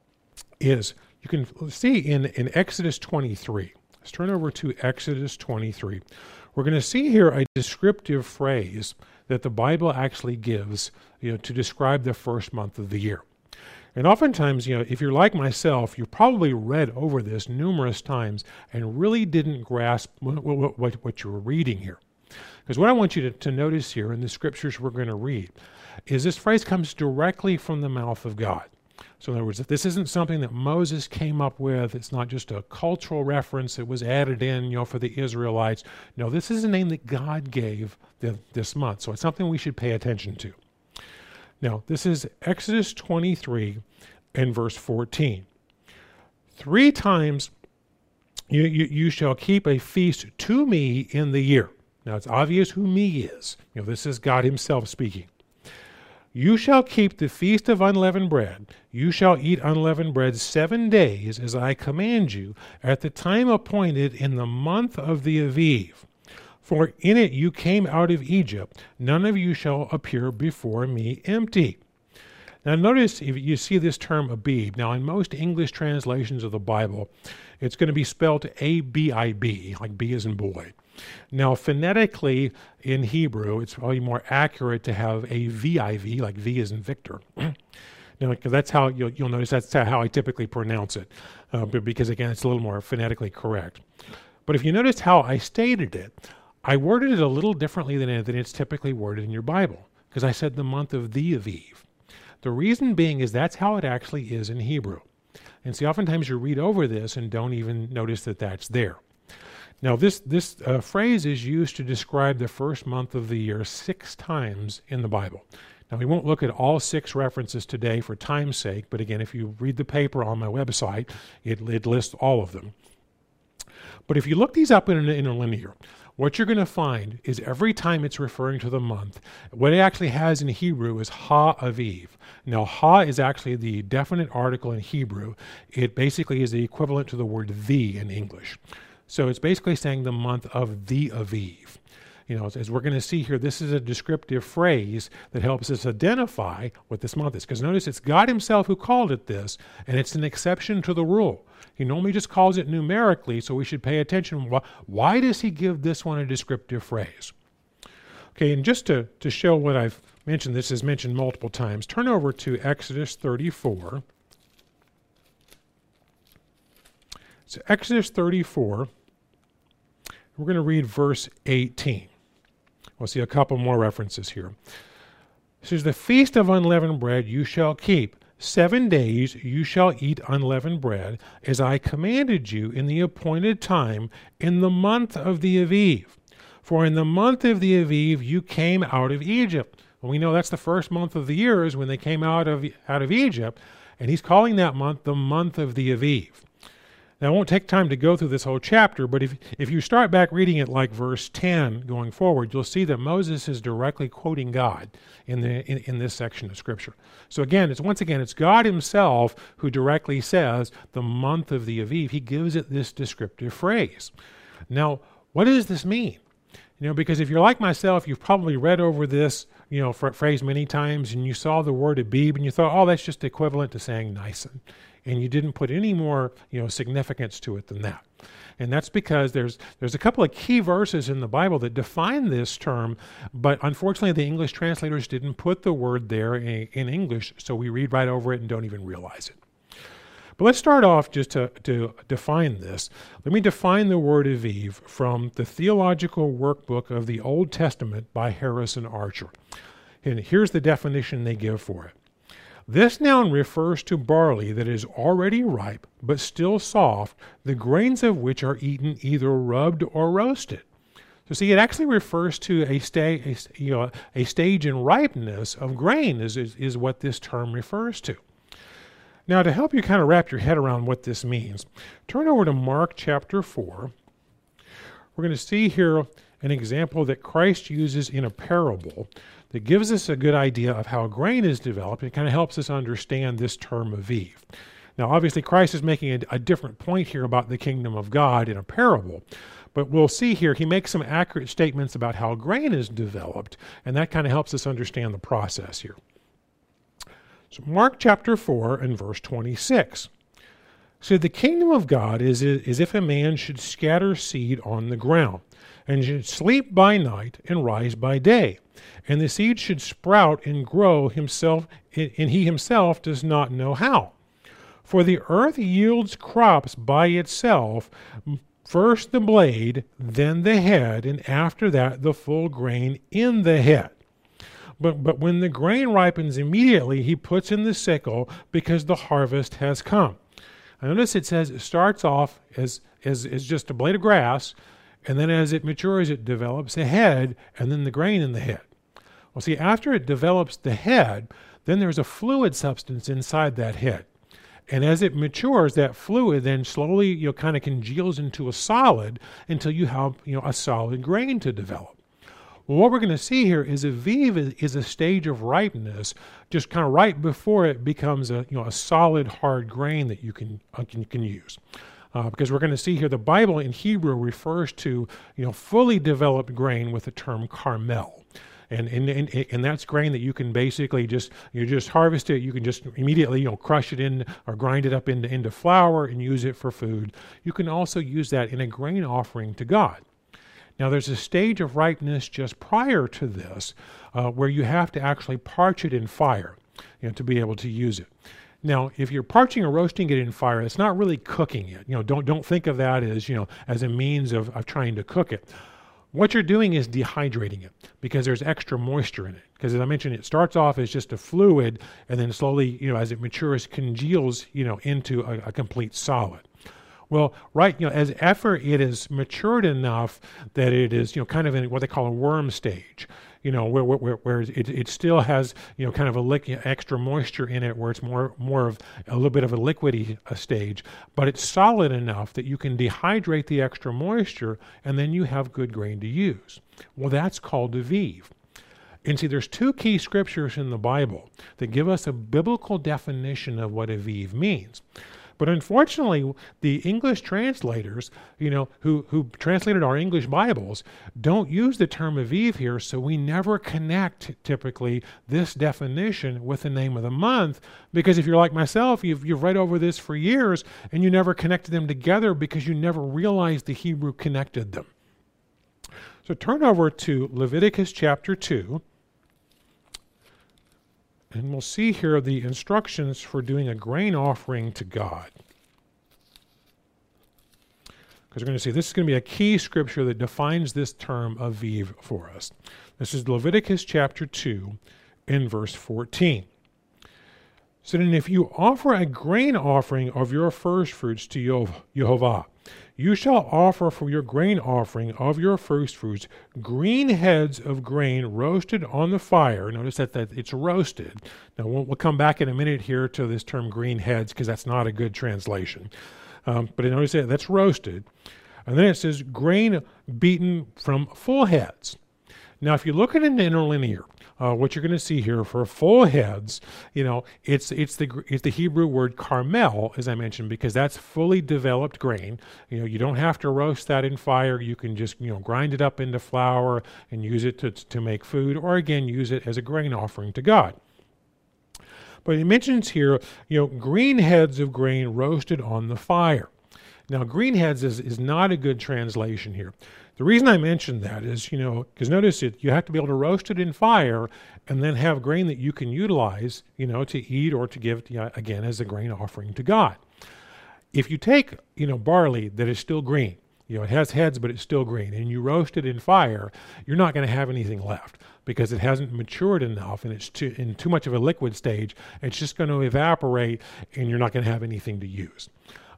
S1: is, you can see in Exodus 23. Let's turn over to Exodus 23. We're going to see here a descriptive phrase that the Bible actually gives, to describe the first month of the year. And oftentimes, if you're like myself, you've probably read over this numerous times and really didn't grasp what you were reading here. Because what I want you to notice here in the scriptures we're going to read is this phrase comes directly from the mouth of God. So in other words, this isn't something that Moses came up with. It's not just a cultural reference that was added in, for the Israelites. No, this is a name that God gave this month. So it's something we should pay attention to. Now, this is Exodus 23 and verse 14. 3 times you shall keep a feast to me in the year. Now, it's obvious who me is. This is God himself speaking. You shall keep the feast of unleavened bread. You shall eat unleavened bread 7 days, as I command you, at the time appointed in the month of the Aviv. For in it you came out of Egypt. None of you shall appear before me empty. Now notice if you see this term Abib. Now in most English translations of the Bible, it's going to be spelled A-B-I-B, like B as in boy. Now phonetically in Hebrew, it's probably more accurate to have a V-I-V, like V as in Victor. Now, because that's how you'll notice that's how I typically pronounce it, but because again, it's a little more phonetically correct. But if you notice how I stated it, I worded it a little differently than it's typically worded in your Bible, because I said the month of the Aviv. The reason being is that's how it actually is in Hebrew. And see, oftentimes you read over this and don't even notice that that's there. Now, this phrase is used to describe the first month of the year 6 times in the Bible. Now, we won't look at all 6 references today for time's sake, but again, if you read the paper on my website, it lists all of them. But if you look these up in an interlinear, what you're going to find is every time it's referring to the month, what it actually has in Hebrew is Ha-Aviv. Now, Ha is actually the definite article in Hebrew. It basically is the equivalent to the word the in English. So it's basically saying the month of the Aviv. As we're going to see here, this is a descriptive phrase that helps us identify what this month is. Because notice it's God himself who called it this, and it's an exception to the rule. He normally just calls it numerically, so we should pay attention. Why does he give this one a descriptive phrase? Okay, and just to show what I've mentioned, this is mentioned multiple times, turn over to Exodus 34. So Exodus 34, we're going to read verse 18. We'll see a couple more references here. It says, the feast of unleavened bread you shall keep. 7 days you shall eat unleavened bread, as I commanded you in the appointed time, in the month of the Aviv. For in the month of the Aviv you came out of Egypt. Well, we know that's the first month of the year is when they came out of Egypt, and he's calling that month the month of the Aviv. Now, I won't take time to go through this whole chapter, but if you start back reading it like verse 10 going forward, you'll see that Moses is directly quoting God in this section of Scripture. So again, it's God himself who directly says the month of the Aviv. He gives it this descriptive phrase. Now, what does this mean? Because if you're like myself, you've probably read over this phrase many times, and you saw the word Abib, and you thought, oh, that's just equivalent to saying Nisan. And you didn't put any more, significance to it than that. And that's because there's a couple of key verses in the Bible that define this term, but unfortunately the English translators didn't put the word there in English, so we read right over it and don't even realize it. But let's start off just to define this. Let me define the word Aviv from the Theological Workbook of the Old Testament by Harrison Archer. And here's the definition they give for it. This noun refers to barley that is already ripe, but still soft, the grains of which are eaten either rubbed or roasted. So see, it actually refers to a stage in ripeness of grain is what this term refers to. Now, to help you kind of wrap your head around what this means, turn over to Mark chapter 4. We're going to see here an example that Christ uses in a parable that gives us a good idea of how grain is developed. It kind of helps us understand this term Aviv. Now, obviously, Christ is making a different point here about the kingdom of God in a parable, but we'll see here he makes some accurate statements about how grain is developed, and that kind of helps us understand the process here. So Mark chapter 4 and verse 26. So the kingdom of God is if a man should scatter seed on the ground, and should sleep by night and rise by day. And the seed should sprout and grow himself, and he himself does not know how. For the earth yields crops by itself, first the blade, then the head, and after that the full grain in the head. But when the grain ripens immediately, he puts in the sickle, because the harvest has come. Now notice it says it starts off as just a blade of grass, and then as it matures, it develops a head, and then the grain in the head. Well, see, after it develops the head, then there's a fluid substance inside that head. And as it matures, that fluid then slowly kind of congeals into a solid until you have a solid grain to develop. Well, what we're going to see here is Aviv is a stage of ripeness, just kind of right before it becomes a solid, hard grain that you can use. Because we're going to see here the Bible in Hebrew refers to fully developed grain with the term carmel. And that's grain that you can basically just harvest it. You can just immediately crush it in or grind it up into flour and use it for food. You can also use that in a grain offering to God. Now there's a stage of ripeness just prior to this where you have to actually parch it in fire to be able to use it. Now, if you're parching or roasting it in fire, it's not really cooking it. Don't think of that as a means of trying to cook it. What you're doing is dehydrating it because there's extra moisture in it. Because as I mentioned, it starts off as just a fluid and then slowly, as it matures, congeals, into a complete solid. Well, right, as after it is matured enough that it is, kind of in what they call a worm stage, where it still has, kind of extra moisture in it, where it's more of a little bit of a liquidy stage, but it's solid enough that you can dehydrate the extra moisture, and then you have good grain to use. Well, that's called aviv. And see, there's two key scriptures in the Bible that give us a biblical definition of what aviv means. But unfortunately, the English translators, who translated our English Bibles, don't use the term aviv here, so we never connect typically this definition with the name of the month, because if you're like myself, you've read over this for years, and you never connected them together because you never realized the Hebrew connected them. So turn over to Leviticus chapter 2, and we'll see here the instructions for doing a grain offering to God. Because we're going to see this is going to be a key scripture that defines this term aviv for us. This is Leviticus chapter 2 in verse 14. So then if you offer a grain offering of your first fruits to Jehovah, you shall offer for your grain offering of your first fruits green heads of grain roasted on the fire. Notice that it's roasted. Now we'll come back in a minute here to this term green heads because that's not a good translation. But notice that's roasted. And then it says grain beaten from full heads. Now if you look at an interlinear, what you're going to see here for full heads, it's the Hebrew word carmel, as I mentioned, because that's fully developed grain. You don't have to roast that in fire. You can just grind it up into flour and use it to make food, or again use it as a grain offering to God. But it mentions here, green heads of grain roasted on the fire. Now, green heads is not a good translation here. The reason I mentioned that is, because notice you have to be able to roast it in fire and then have grain that you can utilize, to eat or to give, again, as a grain offering to God. If you take, barley that is still green, it has heads, but it's still green, and you roast it in fire, you're not going to have anything left because it hasn't matured enough and it's in too much of a liquid stage. It's just going to evaporate and you're not going to have anything to use.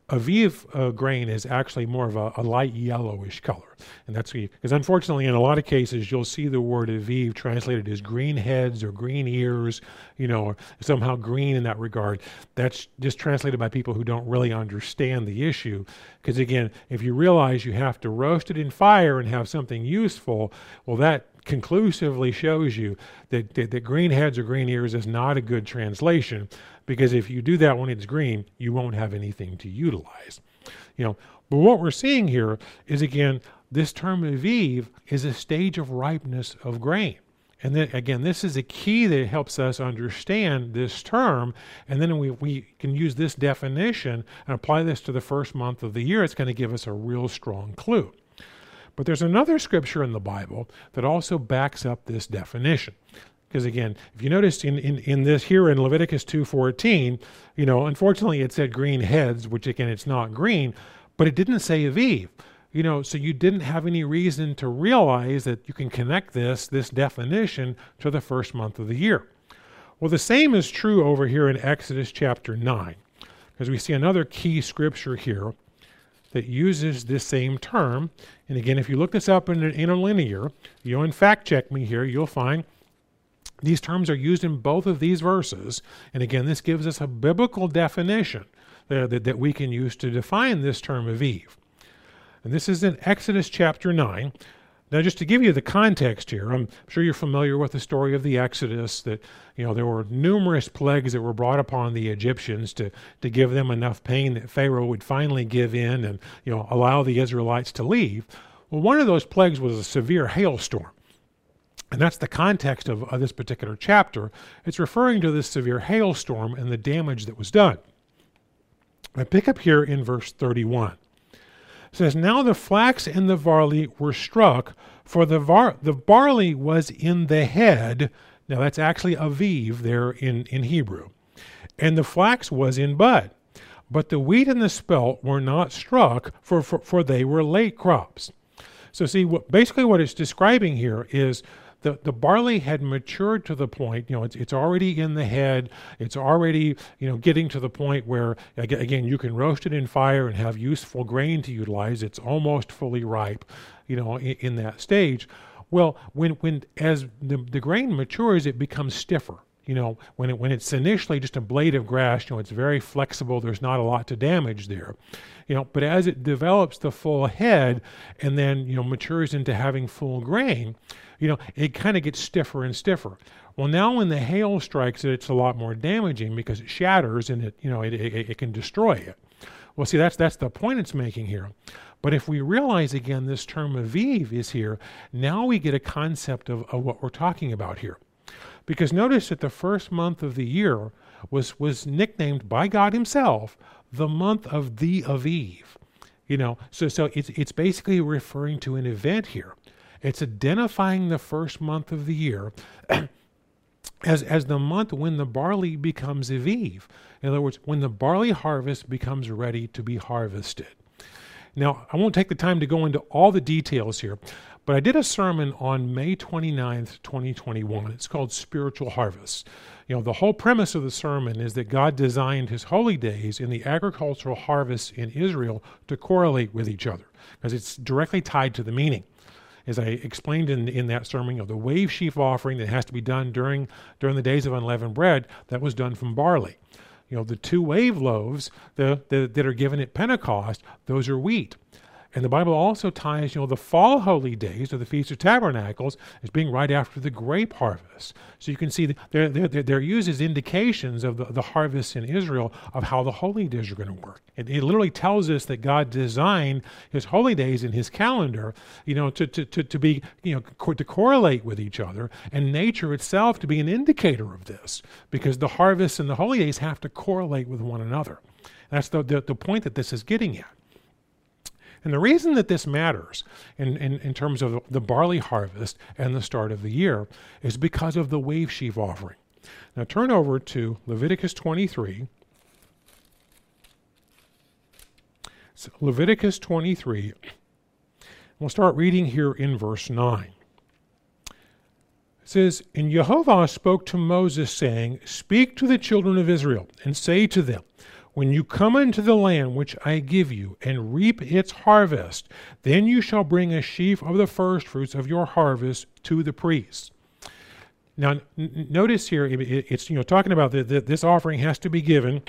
S1: Aviv grain is actually more of a light yellowish color. And that's because unfortunately in a lot of cases you'll see the word aviv translated as green heads or green ears, or somehow green in that regard. That's just translated by people who don't really understand the issue. Because again, if you realize you have to roast it in fire and have something useful, well, that conclusively shows you that green heads or green ears is not a good translation, because if you do that when it's green, you won't have anything to utilize. But what we're seeing here is, again, this term aviv is a stage of ripeness of grain. And then again, this is a key that helps us understand this term, and then we can use this definition and apply this to the first month of the year. It's going to give us a real strong clue. But there's another scripture in the Bible that also backs up this definition. Because again, if you notice in this here in Leviticus 2:14, unfortunately it said green heads, which again, it's not green, but it didn't say aviv. So you didn't have any reason to realize that you can connect this definition to the first month of the year. Well, the same is true over here in Exodus chapter 9, because we see another key scripture here that uses this same term. And again, if you look this up in an interlinear, and fact check me here, you'll find these terms are used in both of these verses. And again, this gives us a biblical definition that we can use to define this term aviv. And this is in Exodus chapter 9. Now, just to give you the context here, I'm sure you're familiar with the story of the Exodus, that there were numerous plagues that were brought upon the Egyptians to give them enough pain that Pharaoh would finally give in and allow the Israelites to leave. Well, one of those plagues was a severe hailstorm. And that's the context of this particular chapter. It's referring to this severe hailstorm and the damage that was done. I pick up here in verse 31. It says, "Now the flax and the barley were struck, for the barley was in the head." Now that's actually aviv there in Hebrew. "And the flax was in bud. But the wheat and the spelt were not struck, for they were late crops." So see, basically what it's describing here is the barley had matured to the point, it's already in the head. It's already, getting to the point where, again, you can roast it in fire and have useful grain to utilize. It's almost fully ripe, in that stage. Well, when as the grain matures, it becomes stiffer. When it's initially just a blade of grass, it's very flexible. There's not a lot to damage there, but as it develops the full head and then, matures into having full grain, it kind of gets stiffer and stiffer. Well, now when the hail strikes it, it's a lot more damaging because it shatters and it can destroy it. Well, see, that's the point it's making here. But if we realize, again, this term aviv is here, now we get a concept of what we're talking about here. Because notice that the first month of the year was nicknamed by God himself the month of the Aviv. So it's basically referring to an event here. It's identifying the first month of the year as the month when the barley becomes Aviv. In other words, when the barley harvest becomes ready to be harvested. Now, I won't take the time to go into all the details here, but I did a sermon on May 29th, 2021. It's called Spiritual Harvest. The whole premise of the sermon is that God designed his holy days in the agricultural harvests in Israel to correlate with each other, because it's directly tied to the meaning. As I explained in that sermon, the wave sheaf offering that has to be done during the days of unleavened bread, that was done from barley. The 2 wave loaves that are given at Pentecost, those are wheat. And the Bible also ties, the fall holy days of the Feast of Tabernacles as being right after the grape harvest. So you can see they're used as indications of the harvest in Israel of how the holy days are going to work. It literally tells us that God designed his holy days in his calendar, to be, to correlate with each other, and nature itself to be an indicator of this, because the harvests and the holy days have to correlate with one another. That's the point that this is getting at. And the reason that this matters in terms of the barley harvest and the start of the year is because of the wave sheaf offering. Now turn over to Leviticus 23. So Leviticus 23. We'll start reading here in verse 9. It says, "And Yehovah spoke to Moses, saying, Speak to the children of Israel, and say to them, When you come into the land which I give you, and reap its harvest, then you shall bring a sheaf of the firstfruits of your harvest to the priests." Now, notice here, it's talking about that this offering has to be given,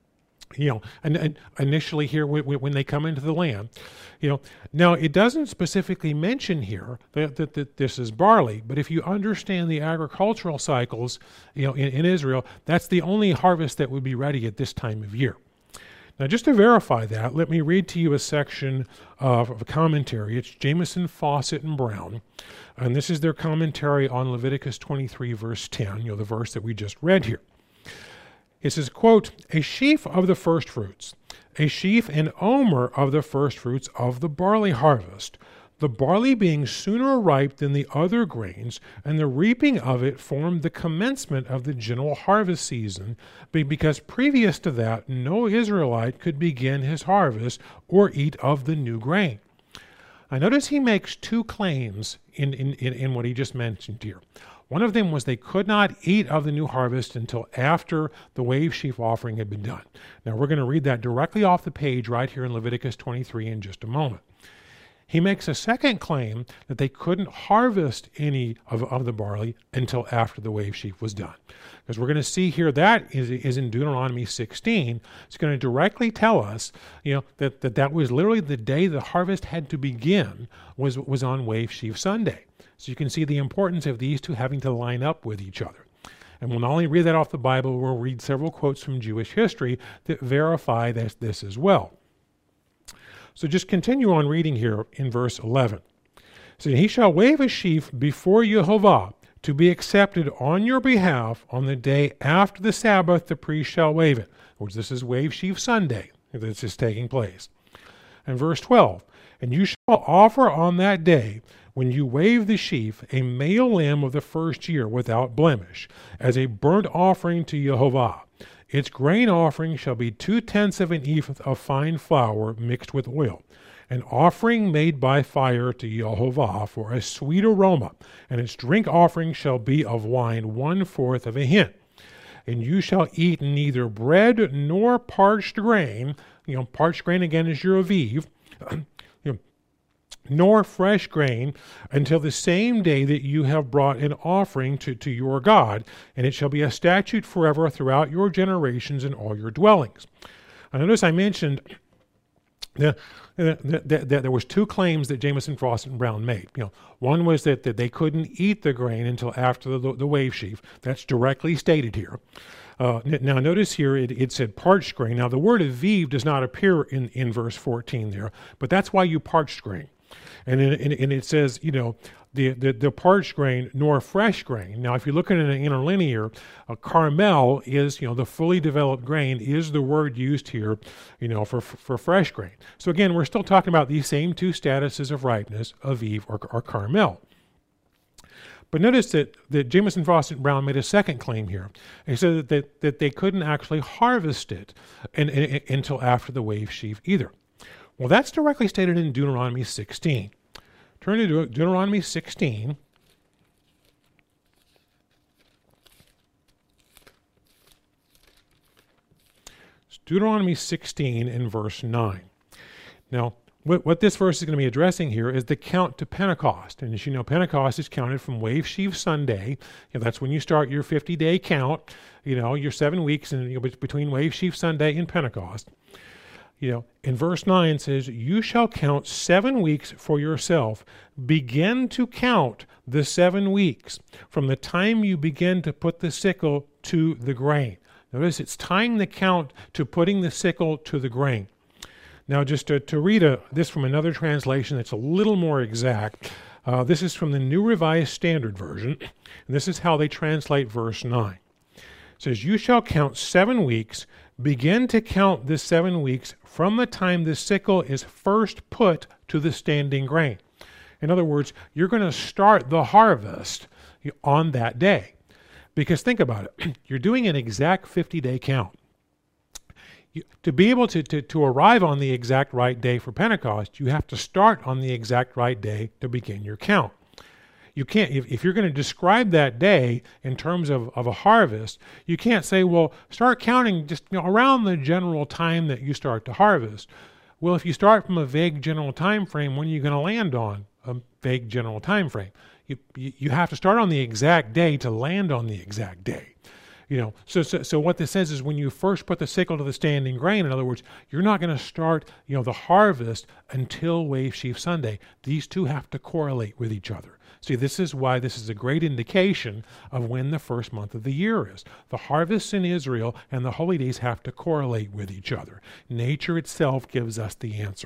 S1: and initially here when they come into the land. Now it doesn't specifically mention here that this is barley, but if you understand the agricultural cycles, in Israel, that's the only harvest that would be ready at this time of year. Now, just to verify that, let me read to you a section of a commentary. It's Jamieson, Fawcett, and Brown, and this is their commentary on Leviticus 23, verse 10, the verse that we just read here. It says, quote, "A sheaf of the firstfruits, a sheaf and omer of the firstfruits of the barley harvest, the barley being sooner ripe than the other grains, and the reaping of it formed the commencement of the general harvest season, because previous to that no Israelite could begin his harvest or eat of the new grain." I notice he makes 2 claims in what he just mentioned here. One of them was they could not eat of the new harvest until after the wave sheaf offering had been done. Now we're going to read that directly off the page right here in Leviticus 23 in just a moment. He makes a second claim that they couldn't harvest any of the barley until after the wave sheaf was done. Because we're going to see here that is in Deuteronomy 16. It's going to directly tell us, that was literally the day the harvest had to begin was on wave sheaf Sunday. So you can see the importance of these two having to line up with each other. And we'll not only read that off the Bible, we'll read several quotes from Jewish history that verify this as well. So just continue on reading here in verse 11. It So he shall wave a sheaf before Jehovah to be accepted on your behalf on the day after the Sabbath. The priest shall wave it. Which this is Wave Sheaf Sunday. This is taking place. And verse 12, and you shall offer on that day, when you wave the sheaf, a male lamb of the first year without blemish, as a burnt offering to Jehovah. Its grain offering shall be 2/10 of an ephah of fine flour mixed with oil, an offering made by fire to Jehovah for a sweet aroma, and its drink offering shall be of wine 1/4 of a hin. And you shall eat neither bread nor parched grain. Parched grain again is your aviv, nor fresh grain, until the same day that you have brought an offering to your God, and it shall be a statute forever throughout your generations in all your dwellings. I notice I mentioned that there was two claims that Jamieson, Frost, and Brown made. One was that they couldn't eat the grain until after the wave sheaf. That's directly stated here. Now notice here it said parched grain. Now the word aviv does not appear in verse 14 there, but that's why you parched grain. And it says, the parched grain nor fresh grain. Now, if you're looking at an interlinear, carmel is, the fully developed grain is the word used here, for fresh grain. So again, we're still talking about these same two statuses of ripeness, aviv or carmel. But notice that Jamieson, Frost, and Brown made a second claim here. He said that they couldn't actually harvest it until after the wave sheaf either. Well, that's directly stated in Deuteronomy 16. Turn to Deuteronomy 16. It's Deuteronomy 16 in verse 9. Now, what this verse is going to be addressing here is the count to Pentecost. And as you know, Pentecost is counted from Wave Sheaf Sunday. That's when you start your 50-day count, your 7 weeks between Wave Sheaf Sunday and Pentecost. In verse 9 says, you shall count 7 weeks for yourself. Begin to count the 7 weeks from the time you begin to put the sickle to the grain. Notice it's tying the count to putting the sickle to the grain. Now just to read this from another translation that's a little more exact, this is from the New Revised Standard Version, and this is how they translate verse 9. It says, you shall count 7 weeks. Begin to count the 7 weeks from the time the sickle is first put to the standing grain. In other words, you're going to start the harvest on that day. Because think about it. You're doing an exact 50-day count. To be able to arrive on the exact right day for Pentecost, you have to start on the exact right day to begin your count. You can't, if you're going to describe that day in terms of a harvest, you can't say, well, start counting just around the general time that you start to harvest. Well, if you start from a vague general time frame, when are you going to land on a vague general time frame? You have to start on the exact day to land on the exact day. So what this says is when you first put the sickle to the standing grain, in other words, you're not going to start, the harvest until Wave Sheaf Sunday. These two have to correlate with each other. See, this is why this is a great indication of when the first month of the year is. The harvests in Israel and the holy days have to correlate with each other. Nature itself gives us the answer.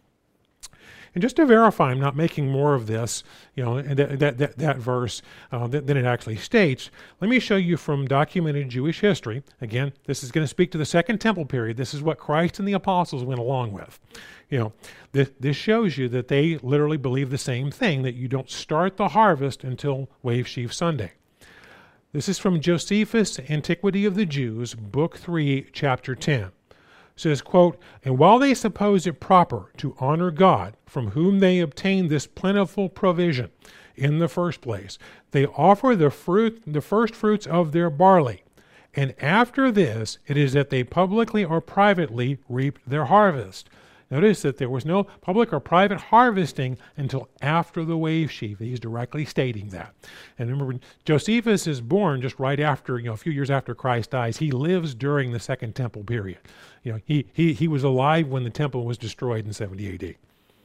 S1: And just to verify I'm not making more of this, that verse than it actually states, let me show you from documented Jewish history. Again, this is going to speak to the Second Temple period. This is what Christ and the apostles went along with. This shows you that they literally believe the same thing, that you don't start the harvest until Wave Sheaf Sunday. This is from Josephus' Antiquity of the Jews, Book 3, Chapter 10. Says, quote, and while they suppose it proper to honor God, from whom they obtain this plentiful provision in the first place, they offer the first fruits of their barley. And after this, it is that they publicly or privately reap their harvest. Notice that there was no public or private harvesting until after the wave sheaf. He's directly stating that. And remember, Josephus is born just right after, a few years after Christ dies. He lives during the Second Temple period. He was alive when the temple was destroyed in 70 AD.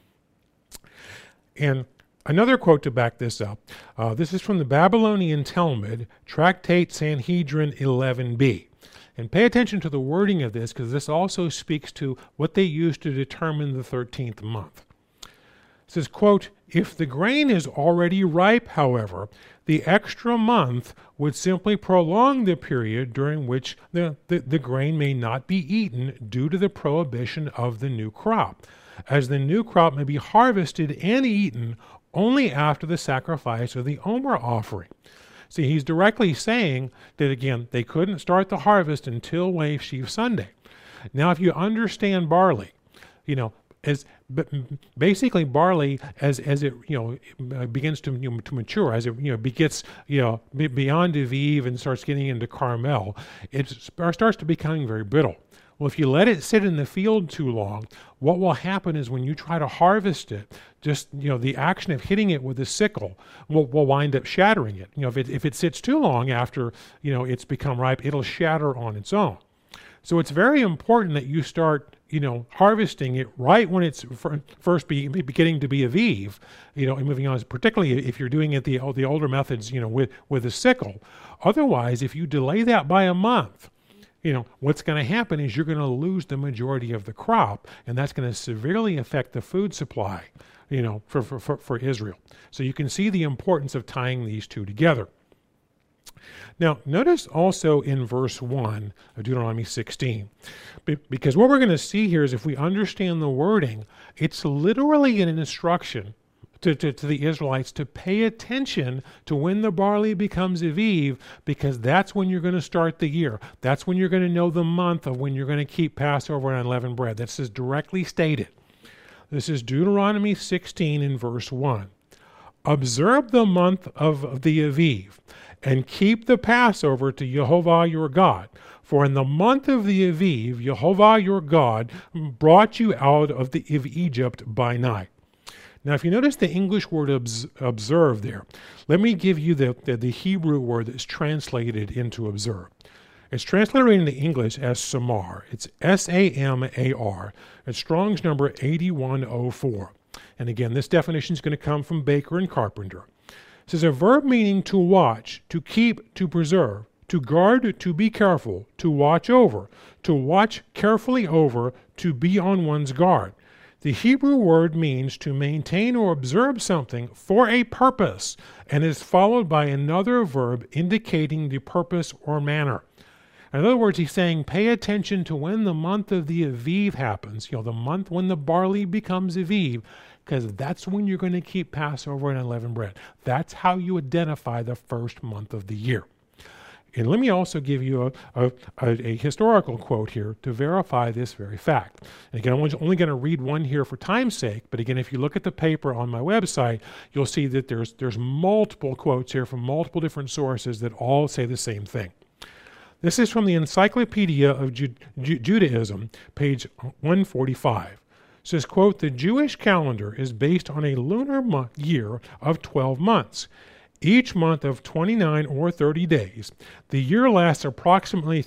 S1: And another quote to back this up, this is from the Babylonian Talmud, Tractate Sanhedrin 11b. And pay attention to the wording of this, because this also speaks to what they used to determine the 13th month. It says, quote, If the grain is already ripe, however, the extra month would simply prolong the period during which the grain may not be eaten due to the prohibition of the new crop, as the new crop may be harvested and eaten only after the sacrifice of the Omer offering. See, he's directly saying that, again, they couldn't start the harvest until Wave Sheaf Sunday. Now, if you understand barley, as basically barley as it begins to mature, as it begets beyond Aviv and starts getting into Carmel, it starts to becoming very brittle. Well, if you let it sit in the field too long, what will happen is when you try to harvest it, just the action of hitting it with a sickle will wind up shattering it. If it sits too long after it's become ripe, it'll shatter on its own. So it's very important that you start harvesting it right when it's first beginning to be Aviv, and moving on, particularly if you're doing it the older methods, with a sickle. Otherwise, if you delay that by a month, what's going to happen is you're going to lose the majority of the crop, and that's going to severely affect the food supply, for Israel. So you can see the importance of tying these two together. Now, notice also in verse 1 of Deuteronomy 16, because what we're going to see here is if we understand the wording, it's literally an instruction to the Israelites to pay attention to when the barley becomes Aviv, because that's when you're going to start the year. That's when you're going to know the month of when you're going to keep Passover and unleavened bread. This is directly stated. This is Deuteronomy 16 in verse 1. Observe the month of the Aviv, and keep the Passover to Jehovah your God. For in the month of the Aviv, Jehovah your God brought you out of Egypt by night. Now, if you notice the English word observe there, let me give you the Hebrew word that's translated into observe. It's translated into English as samar. It's S-A-M-A-R. It's Strong's number 8104. And again, this definition is going to come from Baker and Carpenter. It says a verb meaning to watch, to keep, to preserve, to guard, to be careful, to watch over, to watch carefully over, to be on one's guard. The Hebrew word means to maintain or observe something for a purpose and is followed by another verb indicating the purpose or manner. In other words, he's saying pay attention to when the month of the Aviv happens, the month when the barley becomes Aviv, because that's when you're going to keep Passover and unleavened bread. That's how you identify the first month of the year. And let me also give you a historical quote here to verify this very fact. And again, I'm only going to read one here for time's sake, but again, if you look at the paper on my website, you'll see that there's multiple quotes here from multiple different sources that all say the same thing. This is from the Encyclopedia of Judaism, page 145. It says, quote, the Jewish calendar is based on a lunar year of 12 months. Each month of 29 or 30 days. The year lasts approximately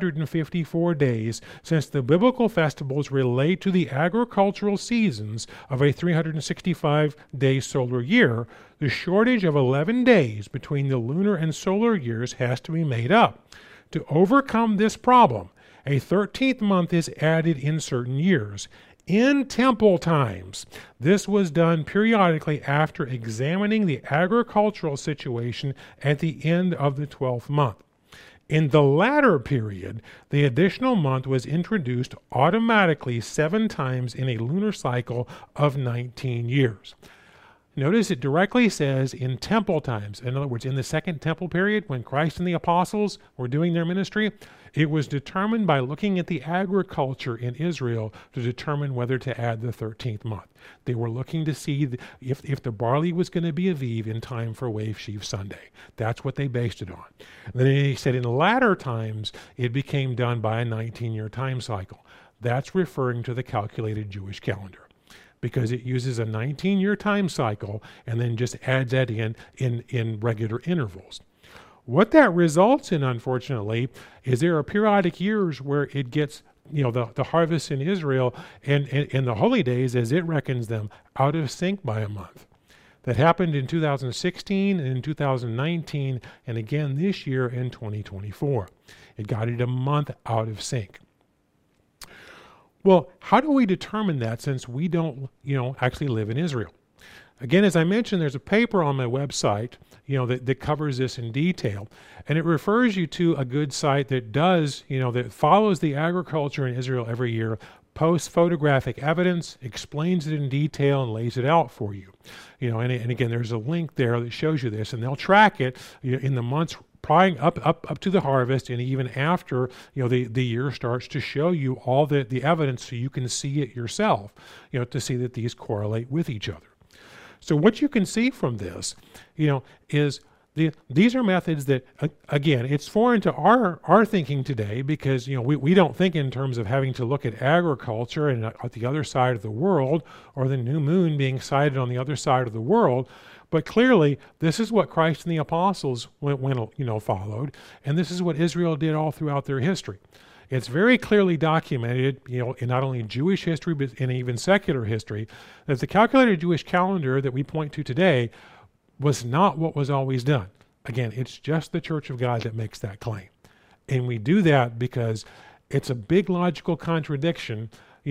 S1: 354 days, since the biblical festivals relate to the agricultural seasons of a 365-day solar year. The shortage of 11 days between the lunar and solar years has to be made up. To overcome this problem, a 13th month is added in certain years. In temple times, this was done periodically after examining the agricultural situation at the end of the 12th month. In the latter period, the additional month was introduced automatically 7 times in a lunar cycle of 19 years. Notice it directly says in temple times. In other words, in the second temple period, when Christ and the apostles were doing their ministry, it was determined by looking at the agriculture in Israel to determine whether to add the 13th month. They were looking to see if the barley was going to be Aviv in time for Wave Sheaf Sunday. That's what they based it on. And then he said in latter times, it became done by a 19-year time cycle. That's referring to the calculated Jewish calendar, because it uses a 19-year time cycle and then just adds that in regular intervals. What that results in, unfortunately, is there are periodic years where it gets, the harvest in Israel and the holy days, as it reckons them, out of sync by a month. That happened in 2016 and in 2019, and again this year in 2024. It got it a month out of sync. Well, how do we determine that, since we don't, actually live in Israel? Again, as I mentioned, there's a paper on my website, that covers this in detail, and it refers you to a good site that does, that follows the agriculture in Israel every year, posts photographic evidence, explains it in detail, and lays it out for you. And again, there's a link there that shows you this, and they'll track it in the months prior up to the harvest, and even after the year starts, to show you all the evidence so you can see it yourself, to see that these correlate with each other. So what you can see from this, is these are methods that, again, it's foreign to our thinking today, because we don't think in terms of having to look at agriculture and at the other side of the world, or the new moon being sighted on the other side of the world. But clearly, this is what Christ and the apostles followed, and this is what Israel did all throughout their history. It's very clearly documented, in not only Jewish history, but in even secular history, that the calculated Jewish calendar that we point to today was not what was always done. Again, it's just the Church of God that makes that claim. And we do that because it's a big logical contradiction,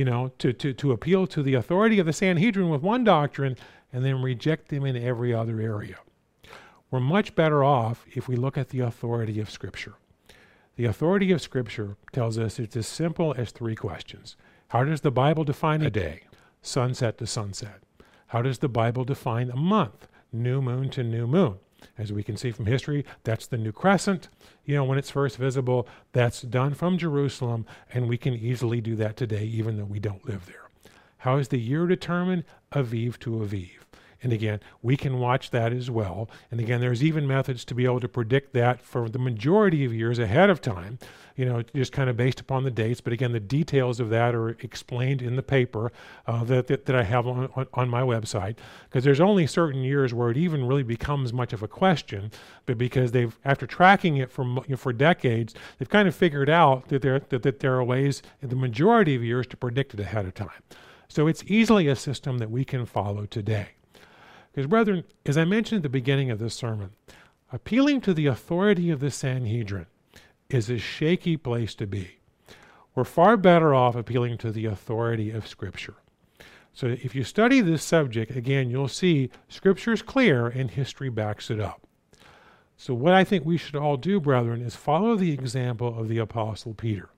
S1: to appeal to the authority of the Sanhedrin with one doctrine and then reject them in every other area. We're much better off if we look at the authority of Scripture. The authority of Scripture tells us it's as simple as 3 questions. How does the Bible define a day? Sunset to sunset. How does the Bible define a month? New moon to new moon. As we can see from history, that's the new crescent. When it's first visible, that's done from Jerusalem, and we can easily do that today, even though we don't live there. How is the year determined? Aviv to Aviv. And again, we can watch that as well. And again, there's even methods to be able to predict that for the majority of years ahead of time, just kind of based upon the dates. But again, the details of that are explained in the paper that I have on my website, because there's only certain years where it even really becomes much of a question, but because after tracking it for decades, they've kind of figured out that there are ways in the majority of years to predict it ahead of time. So it's easily a system that we can follow today. Because, brethren, as I mentioned at the beginning of this sermon, appealing to the authority of the Sanhedrin is a shaky place to be. We're far better off appealing to the authority of Scripture. So if you study this subject, again, you'll see Scripture's clear and history backs it up. So what I think we should all do, brethren, is follow the example of the Apostle Peter.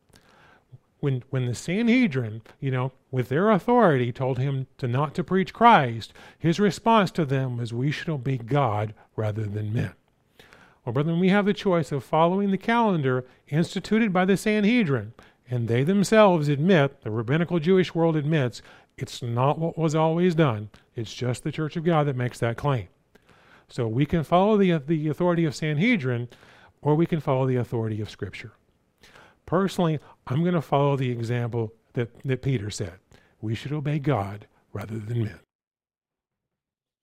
S1: When the Sanhedrin, with their authority, told him not to preach Christ, his response to them was, we should obey God rather than men. Well, brethren, we have the choice of following the calendar instituted by the Sanhedrin, and they themselves admit, the rabbinical Jewish world admits, it's not what was always done. It's just the Church of God that makes that claim. So we can follow the authority of Sanhedrin, or we can follow the authority of Scripture. Personally, I'm going to follow the example that Peter said. We should obey God rather than men.